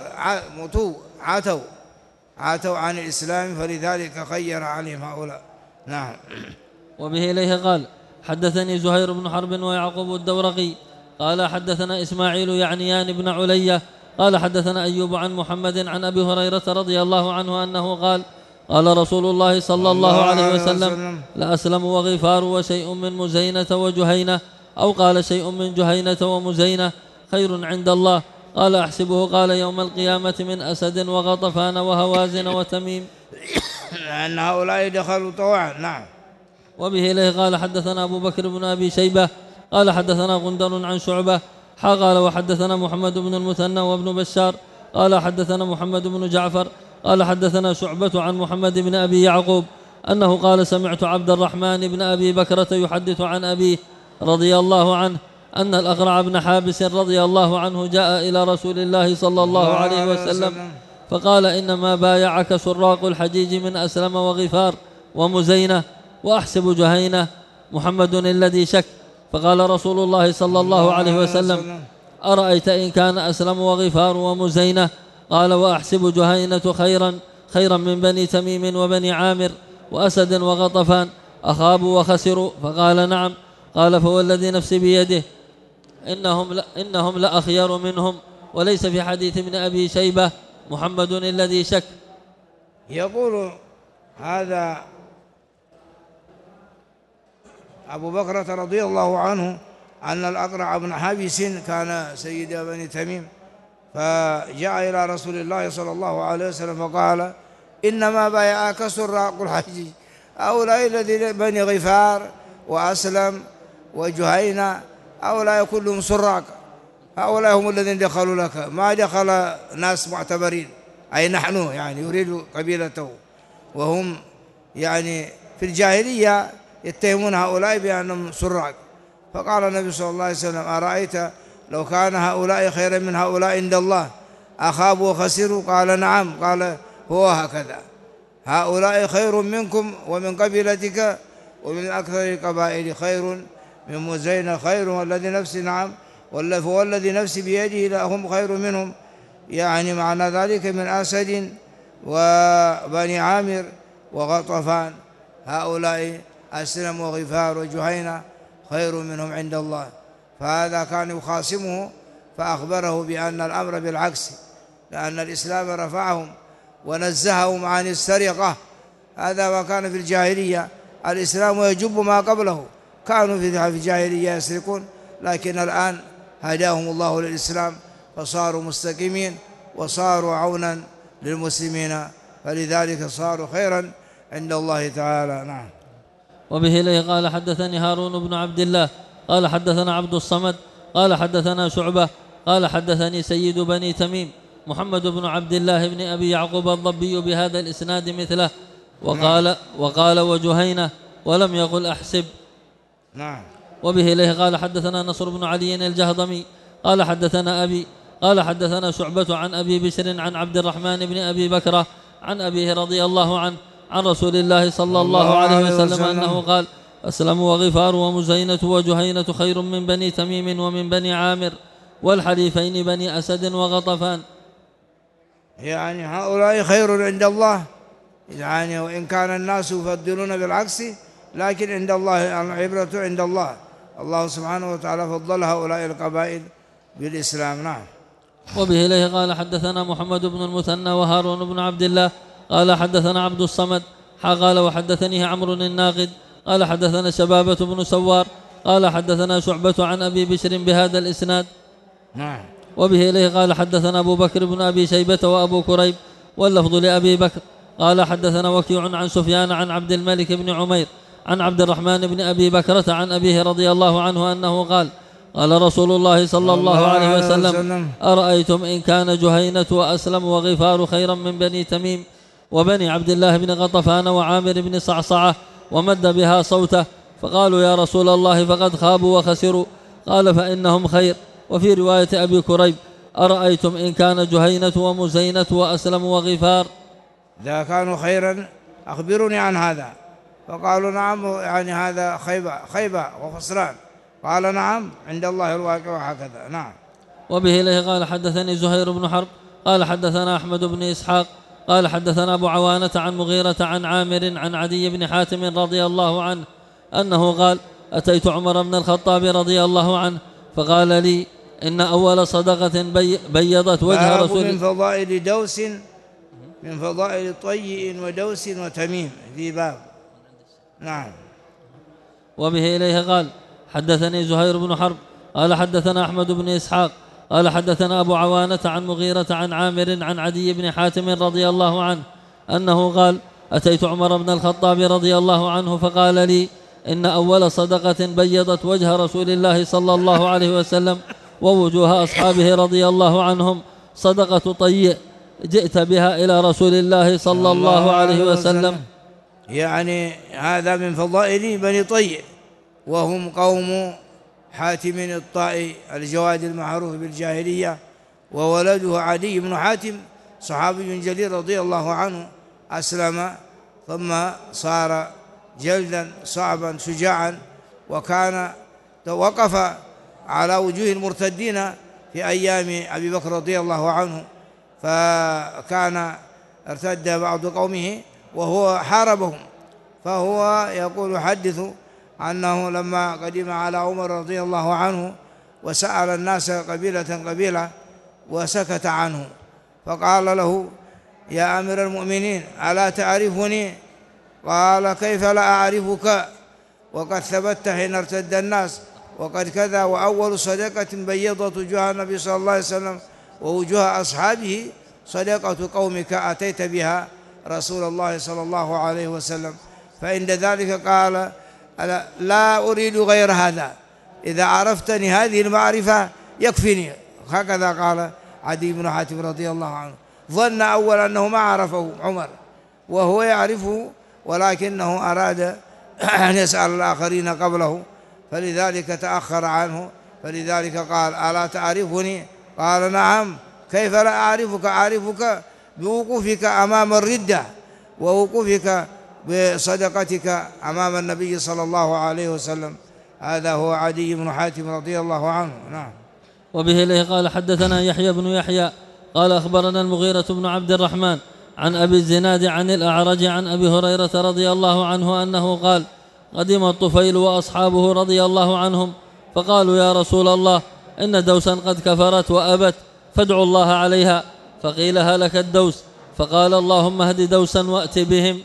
عاتوا عن الإسلام، فلذلك خير عليهم هؤلاء. نعم. وبه إليه قال حدثني زهير بن حرب ويعقوب الدورقي قال حدثنا إسماعيل يعنيان بن علية قال حدثنا أيوب عن محمد عن أبي هريرة رضي الله عنه أنه قال قال رسول الله صلى الله عليه وسلم لأسلم وغفار وشيء من مزينة وجهينة، أو قال شيء من جهينة ومزينة خير عند الله، قال أحسبه قال يوم القيامة من أسد وغطفان وهوازن وتميم، لأن هؤلاء دخلوا طوعا. نعم. وبه إليه قال حدثنا أبو بكر بن أبي شيبة قال حدثنا غندر عن شعبة قال وحدثنا محمد بن المثنى وابن بشار قال حدثنا محمد بن جعفر قال حدثنا شعبة عن محمد بن أبي يعقوب أنه قال سمعت عبد الرحمن بن أبي بكرة يحدث عن أبيه رضي الله عنه أن الأقرع بن حابس رضي الله عنه جاء إلى رسول الله صلى الله عليه وسلم فقال إنما بايعك سراق الحجيج من أسلم وغفار ومزينة وأحسب جهينة محمد الذي شك، فقال رسول الله صلى الله عليه وسلم أرأيت إن كان أسلم وغفار ومزينة؟ قال وأحسب جهينة خيرا من بني تميم وبني عامر وأسد وغطفان أخابوا وخسروا، فقال نعم. قال فوالذي نفسي بيده إنهم لأخير منهم، وليس في حديث ابن أبي شيبة محمد الذي شك. يقول هذا أبو بكرة رضي الله عنه أن الأقرع بن حابس كان سيد بني تميم، فجاء إلى رسول الله صلى الله عليه وسلم فقال إنما بايعك سراق الحجيج، هؤلاء الذين بني غفار وأسلم وجهينة هؤلاء كلهم سراق، هؤلاء هم الذين دخلوا لك، ما دخل ناس معتبرين أي نحن، يعني يريد قبيلته، وهم يعني في الجاهلية يتهمون هؤلاء بأنهم سراق. فقال النبي صلى الله عليه وسلم أرأيت لو كان هؤلاء خيرا من هؤلاء عند الله أخابوا وخسروا؟ قال نعم. قال هو هكذا، هؤلاء خير منكم ومن قبيلتك ومن أكثر القبائل خير من مزينة خير، والذي نفسي نعم والذي نفسي بيده لهم خير منهم، يعني معنى ذلك من أسد وبني عامر وغطفان، هؤلاء أسلم وغفار وجهينة خير منهم عند الله. فهذا كان يخاصمه فأخبره بأن الأمر بالعكس، لأن الإسلام رفعهم ونزههم عن السرقة، هذا ما كان في الجاهلية، الإسلام يجب ما قبله، كانوا في الجاهلية يسرقون، لكن الآن هداهم الله للإسلام فصاروا مستقيمين وصاروا عونا للمسلمين، فلذلك صاروا خيرا عند الله تعالى. نعم. وبه إليه قال حدثني هارون بن عبد الله قال حدثنا عبد الصمد قال حدثنا شعبة قال حدثني سيد بني تميم محمد بن عبد الله بن أبي يعقوب الضبي بهذا الإسناد مثله، وقال وجهينة ولم يقل أحسب. نعم. وبه إليه قال حدثنا نصر بن علي الجهضمي قال حدثنا أبي قال حدثنا شعبة عن أبي بشر عن عبد الرحمن بن أبي بكرة عن أبيه رضي الله عنه عن رسول الله صلى الله عليه وسلم أنه قال: أسلم وغفار ومزينة وجهينة خير من بني تميم ومن بني عامر والحليفين بني أسد وغطفان. يعني هؤلاء خير عند الله، يعني وإن كان الناس يفضلون بالعكس، لكن عند الله العبرة عند الله. الله سبحانه وتعالى فضل هؤلاء القبائل بالإسلام. نعم. وبه إليه قال حدثنا محمد بن المثنى وهارون بن عبد الله قال حدثنا عبد الصمد قال وحدثنيه عمرو الناقد قال حدثنا شبابة بن سوار قال حدثنا شعبة عن أبي بشر بهذا الإسناد. نعم. وبه إليه قال حدثنا أبو بكر بن أبي شيبة وأبو كريب واللفظ لأبي بكر قال حدثنا وكيع عن سفيان عن عبد الملك بن عمير عن عبد الرحمن بن أبي بكرة عن أبيه رضي الله عنه أنه قال: قال رسول الله صلى الله عليه وسلم: أرأيتم إن كان جهينة وأسلم وغفار خيرا من بني تميم وبني عبد الله بن غطفان وعامر بن صعصعة، ومد بها صوته، فقالوا: يا رسول الله فقد خابوا وخسروا. قال: فإنهم خير. وفي رواية أبي كريب: أرأيتم إن كان جهينة ومزينة وأسلم وغفار. إذا كانوا خيرا أخبروني عن هذا. فقالوا: نعم، يعني هذا خيبة وخسران. قال: نعم، عند الله الواقع وهكذا. نعم. وبه إليه قال حدثني زهير بن حرب قال حدثنا أحمد بن إسحاق قال حدثنا أبو عوانة عن مغيرة عن عامر عن عدي بن حاتم رضي الله عنه أنه قال: أتيت عمر بن الخطاب رضي الله عنه فقال لي: إن أول صدقة بيضت وجه رسول من فضائل دوس، من فضائل طيء ودوس وتميم في باب. نعم. وبه إليه قال حدثني زهير بن حرب قال حدثنا أحمد بن إسحاق قال حدثنا أبو عوانة عن مغيرة عن عامر عن عدي بن حاتم رضي الله عنه أنه قال: أتيت عمر بن الخطاب رضي الله عنه فقال لي: إن أول صدقة بيضت وجه رسول الله صلى الله عليه وسلم ووجوه أصحابه رضي الله عنهم صدقة طيء، جئت بها إلى رسول الله صلى الله عليه وسلم. يعني هذا من فضائل بني طيء، وهم قوم حاتم الطائي الجواد المعروف بالجاهلية، وولده عدي بن حاتم صحابي جليل رضي الله عنه، أسلم ثم صار جلدا صعبا شجاعا، وكان وقف على وجوه المرتدين في أيام أبي بكر رضي الله عنه، فكان ارتد بعض قومه وهو حاربهم، فهو يقول حدث أنه لما قدم على عمر رضي الله عنه وسأل الناس قبيلة وسكت عنه، فقال له: يا أمير المؤمنين ألا تعرفني؟ قال: كيف لا أعرفك وقد ثبت حين ارتد الناس وقد كذا، وأول صدقة بيضت وجوه النبي صلى الله عليه وسلم ووجوه أصحابه صدقة قومك أتيت بها رسول الله صلى الله عليه وسلم. فعند ذلك قال: لا أريد غير هذا، إذا عرفتني هذه المعرفة يكفيني. هكذا قال عدي بن حاتم رضي الله عنه. ظن أول أنه ما عرفه عمر وهو يعرفه، ولكنه أراد أن يسأل الآخرين قبله، فلذلك تأخر عنه. فلذلك قال: ألا تعرفني؟ قال: نعم، كيف لا أعرفك؟ أعرفك بوقوفك أمام الردة ووقوفك بصدقتك أمام النبي صلى الله عليه وسلم. هذا هو عدي بن حاتم رضي الله عنه. نعم. وبه إليه قال حدثنا يحيى بن يحيى قال أخبرنا المغيرة بن عبد الرحمن عن أبي الزناد عن الأعرج عن أبي هريرة رضي الله عنه أنه قال: قدم الطفيل وأصحابه رضي الله عنهم فقالوا: يا رسول الله إن دوسا قد كفرت وأبت فادعوا الله عليها. فقيل: هلك الدوس. فقال: اللهم اهد دوسا وأت بهم.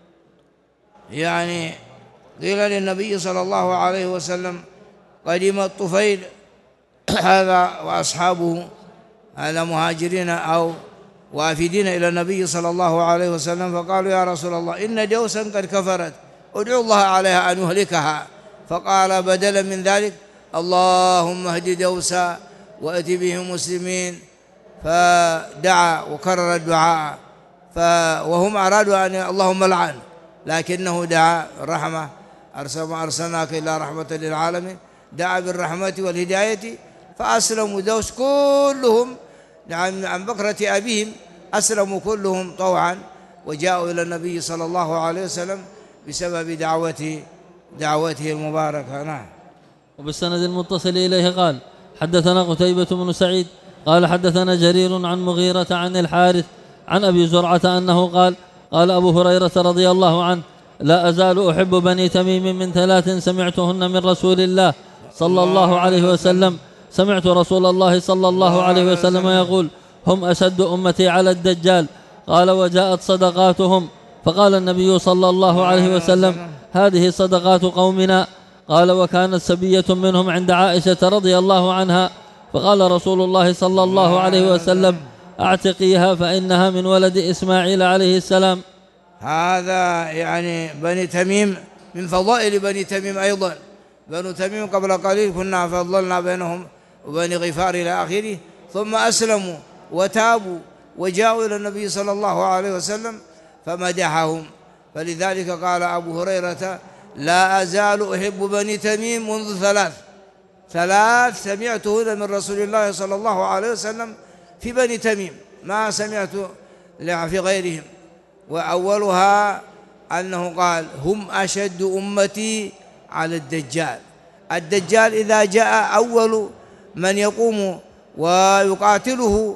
يعني قيل للنبي صلى الله عليه وسلم: قدم الطفيل هذا وأصحابه، هذا مهاجرين أو وافدين إلى النبي صلى الله عليه وسلم، فقالوا: يا رسول الله إن دوسا قد كفرت ادعوا الله عليها أن يهلكها، فقال بدلا من ذلك اللهم اهد دوسا وأت بهم مسلمين، فدعا وكرر الدعاء، وهم أرادوا أن اللهم لعن، لكنه دعا الرحمة، أرسلناك إلى رحمة للعالمين، دعا بالرحمة والهداية، فأسلموا دوس كلهم عن بكرة أبيهم، أسلموا كلهم طوعا، وجاءوا إلى النبي صلى الله عليه وسلم بسبب دعوته المباركة. نعم. وبالسند المتصل إليه قال حدثنا قتيبة بن سعيد قال حدثنا جرير عن مغيرة عن الحارث عن أبي زرعة أنه قال قال أبو هريرة رضي الله عنه لا أزال أحب بني تميم من 3 سمعتهن من رسول الله صلى الله عليه وسلم. سمعت رسول الله صلى الله عليه وسلم يقول هم أشد أمتي على الدجال. قال وجاءت صدقاتهم، فقال النبي صلى الله عليه وسلم هذه صدقات قومنا. قال وكانت سبية منهم عند عائشة رضي الله عنها، فقال رسول الله صلى الله عليه وسلم اعتقيها فإنها من ولد إسماعيل عليه السلام. هذا يعني بني تميم من فضائل بني تميم أيضا. بنو تميم قبل قليل كنا فضلنا بينهم وبني غفار إلى آخره، ثم أسلموا وتابوا وجاءوا إلى النبي صلى الله عليه وسلم فمدحهم، فلذلك قال أبو هريرة لا أزال أحب بني تميم منذ 3 سمعته من رسول الله صلى الله عليه وسلم في بني تميم، ما سمعت في غيرهم. وأولها أنه قال هم أشد أمتي على الدجال. الدجال إذا جاء أول من يقوم ويقاتله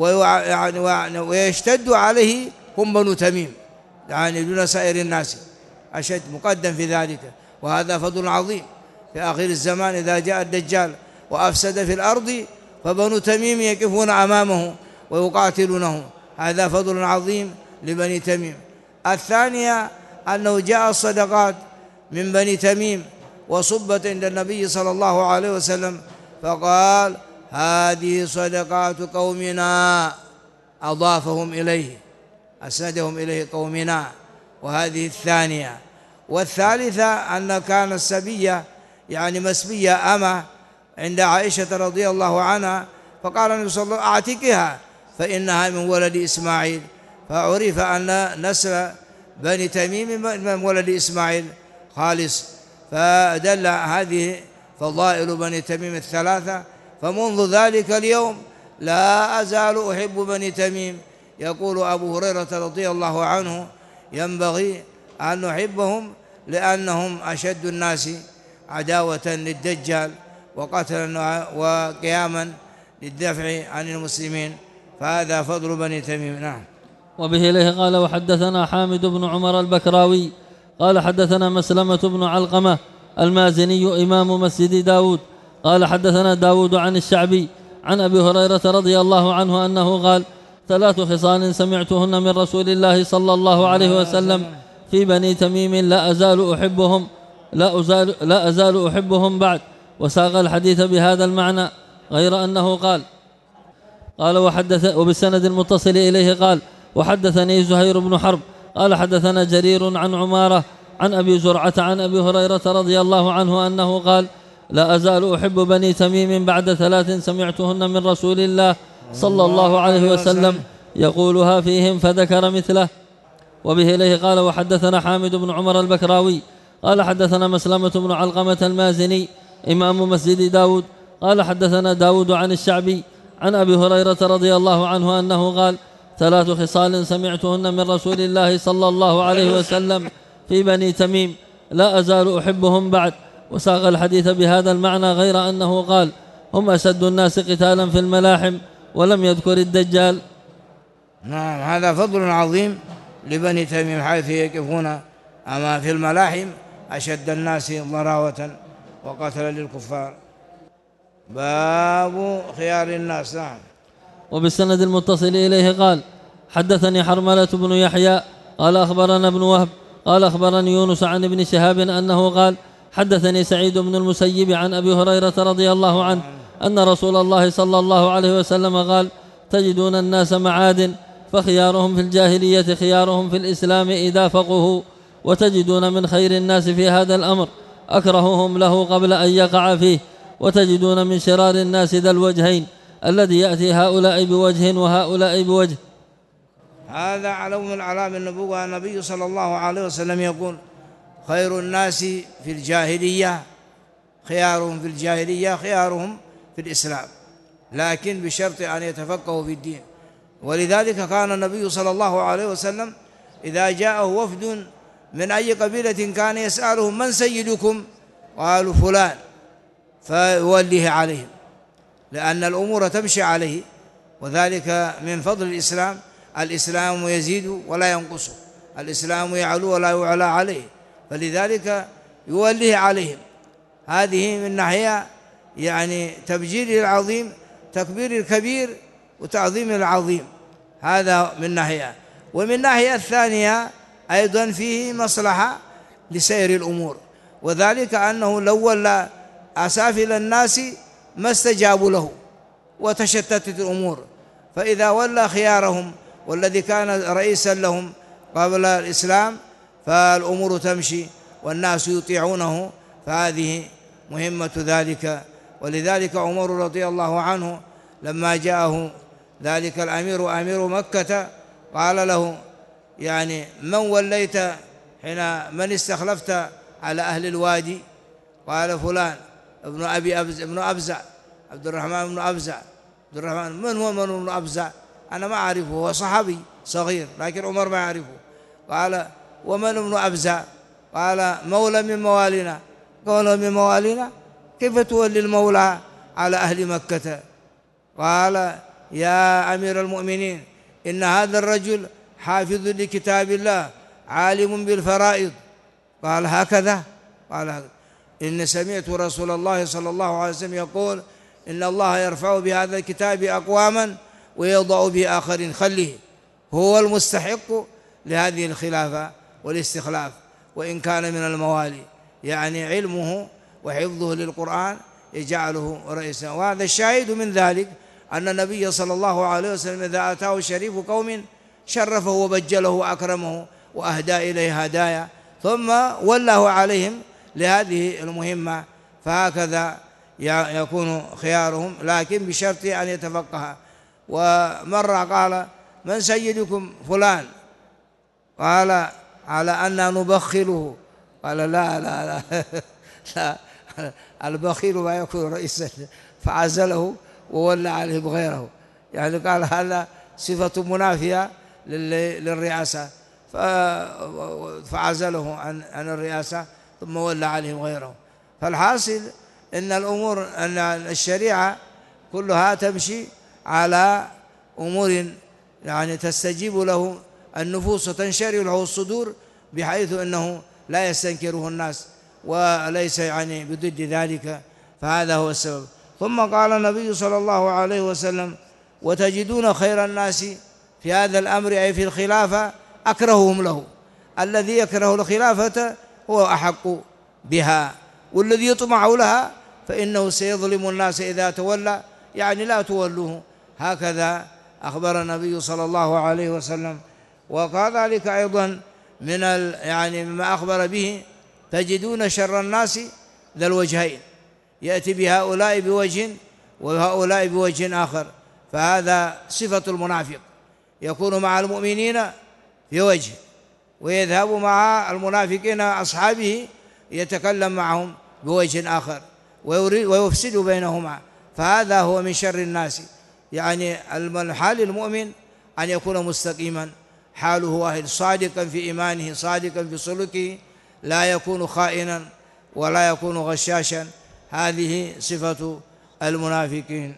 ويشتد عليه هم بنو تميم، يعني دون سائر الناس، أشد مقدم في ذلك. وهذا فضل عظيم في آخر الزمان إذا جاء الدجال وأفسد في الأرض، فبنو تميم يقفون أمامه ويقاتلونه، هذا فضل عظيم لبني تميم. الثانية أنه جاء الصدقات من بني تميم وصبت عند النبي صلى الله عليه وسلم، فقال هذه صدقات قومنا، أضافهم إليه، أسندهم إليه قومنا، وهذه الثانية. والثالثة أن كان السبية يعني مسبية أمة عند عائشة رضي الله عنها، فقال النبي صلى الله عليه وسلم أعتقها فإنها من ولد إسماعيل، فعرف أن نسل بني تميم من ولد إسماعيل خالص، فدل هذه فضائل بني تميم 3. فمنذ ذلك اليوم لا أزال أحب بني تميم. يقول أبو هريرة رضي الله عنه ينبغي أن نحبهم لأنهم أشد الناس عداوة للدجال وقتلا وقياما للدفع عن المسلمين، فهذا فضل بني تميم. نعم. وبه إليه قال وحدثنا حامد بن عمر البكراوي قال حدثنا مسلمة بن علقمة المازني إمام مسجد داود قال حدثنا داود عن الشعبي عن أبي هريرة رضي الله عنه أنه قال 3 خصال سمعتهن من رسول الله صلى الله عليه وسلم في بني تميم لا أزال أحبهم بعد، وساق الحديث بهذا المعنى، غير أنه قال وبالسند المتصل إليه قال وحدثني زهير بن حرب قال حدثنا جرير عن عمارة عن أبي زرعة عن أبي هريرة رضي الله عنه أنه قال لا أزال أحب بني تميم بعد 3 سمعتهن من رسول الله صلى الله عليه وسلم يقولها فيهم، فذكر مثله. وبه إليه قال وحدثنا حامد بن عمر البكراوي قال حدثنا مسلمة بن علقمة المازني إمام مسجد داود قال حدثنا داود عن الشعبي عن أبي هريرة رضي الله عنه أنه قال 3 خصال سمعتهن من رسول الله صلى الله عليه وسلم في بني تميم لا أزال أحبهم بعد، وساق الحديث بهذا المعنى، غير أنه قال هم أشد الناس قتالا في الملاحم ولم يذكر الدجال. نعم. هذا فضل عظيم لبني تميم حيث يقفون أما في الملاحم أشد الناس ضراوة وقتلا للكفار. باب خيار الناس. نعم. وبالسند المتصل إليه قال حدثني حرملة بن يحيى قال أخبرنا ابن وهب قال أخبرني يونس عن ابن شهاب أنه قال حدثني سعيد بن المسيب عن أبي هريرة رضي الله عنه أن رسول الله صلى الله عليه وسلم قال تجدون الناس معادن، فخيارهم في الجاهلية خيارهم في الإسلام إذا فقهوا، وتجدون من خير الناس في هذا الأمر أكرههم له قبل أن يقع فيه، وتجدون من شرار الناس ذا الوجهين الذي يأتي هؤلاء بوجه وهؤلاء بوجه. هذا علم من أعلام النبوة. النبي صلى الله عليه وسلم يقول: خير الناس في الجاهلية خيارهم في الجاهلية خيارهم في الإسلام، لكن بشرط أن يتفقهوا في الدين. ولذلك كان النبي صلى الله عليه وسلم إذا جاءه وفد من أي قبيلة كان يسألهم: من سيدكم؟ قالوا: فلان، فيوليه عليهم، لأن الأمور تمشي عليه، وذلك من فضل الإسلام. الإسلام يزيد ولا ينقص، الإسلام يعلو ولا يعلى عليه، فلذلك يوليه عليهم. هذه من ناحية يعني تبجيل العظيم، تكبير الكبير وتعظيم العظيم، هذا من ناحية. ومن ناحية الثانية أيضا فيه مصلحة لسير الأمور، وذلك أنه لو ولى أسافل الناس ما استجابوا له وتشتتت الأمور، فإذا ولى خيارهم والذي كان رئيسا لهم قبل الإسلام فالأمور تمشي والناس يطيعونه، فهذه مهمة ذلك. ولذلك عمر رضي الله عنه لما جاءه ذلك الأمير أمير مكة قال له: يعني من وليت حين من استخلفت على أهل الوادي؟ قال: فلان ابن أبي ابن أبزع، عبد الرحمن بن أبزع. عبد الرحمن من هو من ابن أبزع؟ أنا ما أعرفه، هو صحابي صغير لكن عمر ما يعرفه. قال: ومن ابن أبزع؟ قال: مولى من موالينا. قال: من موالينا؟ كيف تولي المولى على أهل مكة؟ قال: يا أمير المؤمنين، إن هذا الرجل حافظ لكتاب الله عالم بالفرائض. قال: هكذا؟ قال: هكذا. إن سمعت رسول الله صلى الله عليه وسلم يقول: إن الله يرفع بهذا الكتاب أقواما ويضع به آخرين. خليه، هو المستحق لهذه الخلافة والاستخلاف وإن كان من الموالي، يعني علمه وحفظه للقرآن يجعله رئيسا. وهذا الشاهد من ذلك أن النبي صلى الله عليه وسلم إذا أتاه شريف قوم شرفه وبجله وأكرمه وأهدى إليه هدايا ثم ولاه عليهم لهذه المهمة، فهكذا يكون خيارهم، لكن بشرط أن يتفقه. ومرة قال: من سيدكم؟ فلان. قال: على أن نبخله. قال: لا لا لا, لا. البخيل ما يكون رئيسا، فعزله وولى عليه بغيره، يعني قال هذا صفة منافية للرئاسة، فعزله عن الرئاسة ثم ولى عليه غيره. فالحاصل إن الأمور أن الشريعة كلها تمشي على أمور يعني تستجيب له النفوس وتنشرح له الصدور، بحيث أنه لا يستنكره الناس وليس يعني بضد ذلك، فهذا هو السبب. ثم قال النبي صلى الله عليه وسلم: وتجدون خير الناس في هذا الأمر أي في الخلافة أكرههم له. الذي يكره الخلافة هو أحق بها، والذي يطمع لها فإنه سيظلم الناس إذا تولى، يعني لا تولوه. هكذا أخبر النبي صلى الله عليه وسلم. وكذلك أيضا من يعني مما أخبر به: تجدون شر الناس ذا الوجهين، يأتي بهؤلاء بوجه وهؤلاء بوجه آخر، فهذا صفة المنافق، يكون مع المؤمنين في وجه ويذهب مع المنافقين أصحابه يتكلم معهم بوجه آخر ويفسد بينهما، فهذا هو من شر الناس. يعني حال المؤمن أن يكون مستقيما حاله أهل، صادقا في إيمانه، صادقا في سلوكه، لا يكون خائنا ولا يكون غشاشا. هذه صفة المنافقين.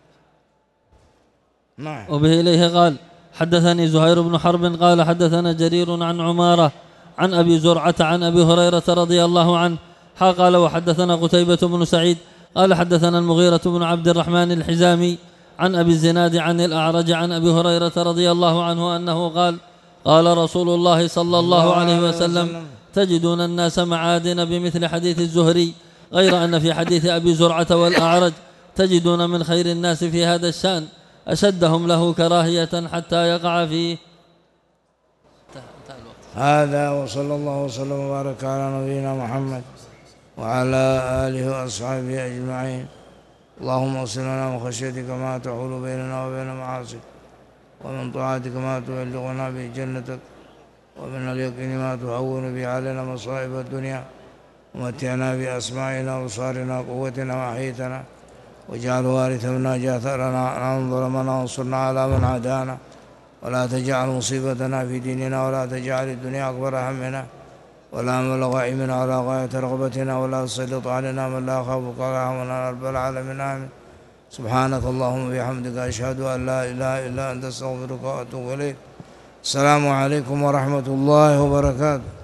نعم. وبه إليه قال: حدثني زهير بن حرب قال حدثنا جرير عن عمارة عن أبي زرعة عن أبي هريرة رضي الله عنه قال: وحدثنا قتيبة بن سعيد قال حدثنا المغيرة بن عبد الرحمن الحزامي عن أبي الزناد عن الأعرج عن أبي هريرة رضي الله عنه أنه قال: قال رسول الله صلى الله عليه وسلم: تجدون الناس معادن بمثل حديث الزهري، غير أن في حديث أبي زرعة والأعرج تجدون من خير الناس في هذا الشأن أشدهم له كراهية حتى يقع فيه. انتهى الوقت. هذا، وصلى الله وسلم وبارك على نبينا محمد وعلى آله وأصحابه أجمعين. اللهم اغفر لنا من خشيتك ما تحول بيننا وبين معاصيك، ومن طاعتك ما تبلغنا به جنتك، ومن اليقين ما تهون به علينا مصائب الدنيا، ومتعنا بأسماعنا وأبصارنا وقوتنا وأحيتنا، واجعل وارث منا جاثرنا عن ظلمنا وانصرنا على من عادانا، ولا تجعل مصيبتنا في ديننا، ولا تجعل الدنيا أكبر همنا ولا مبلغ علمنا ولا غاية رغبتنا، ولا تسلط علينا من لا يخافك ولا يرحمنا رب العالمين. آمين. سبحانك اللهم وبحمدك، أشهد أن لا إله إلا أنت، أستغفرك وأتوب إليك. السلام عليكم ورحمة الله وبركاته.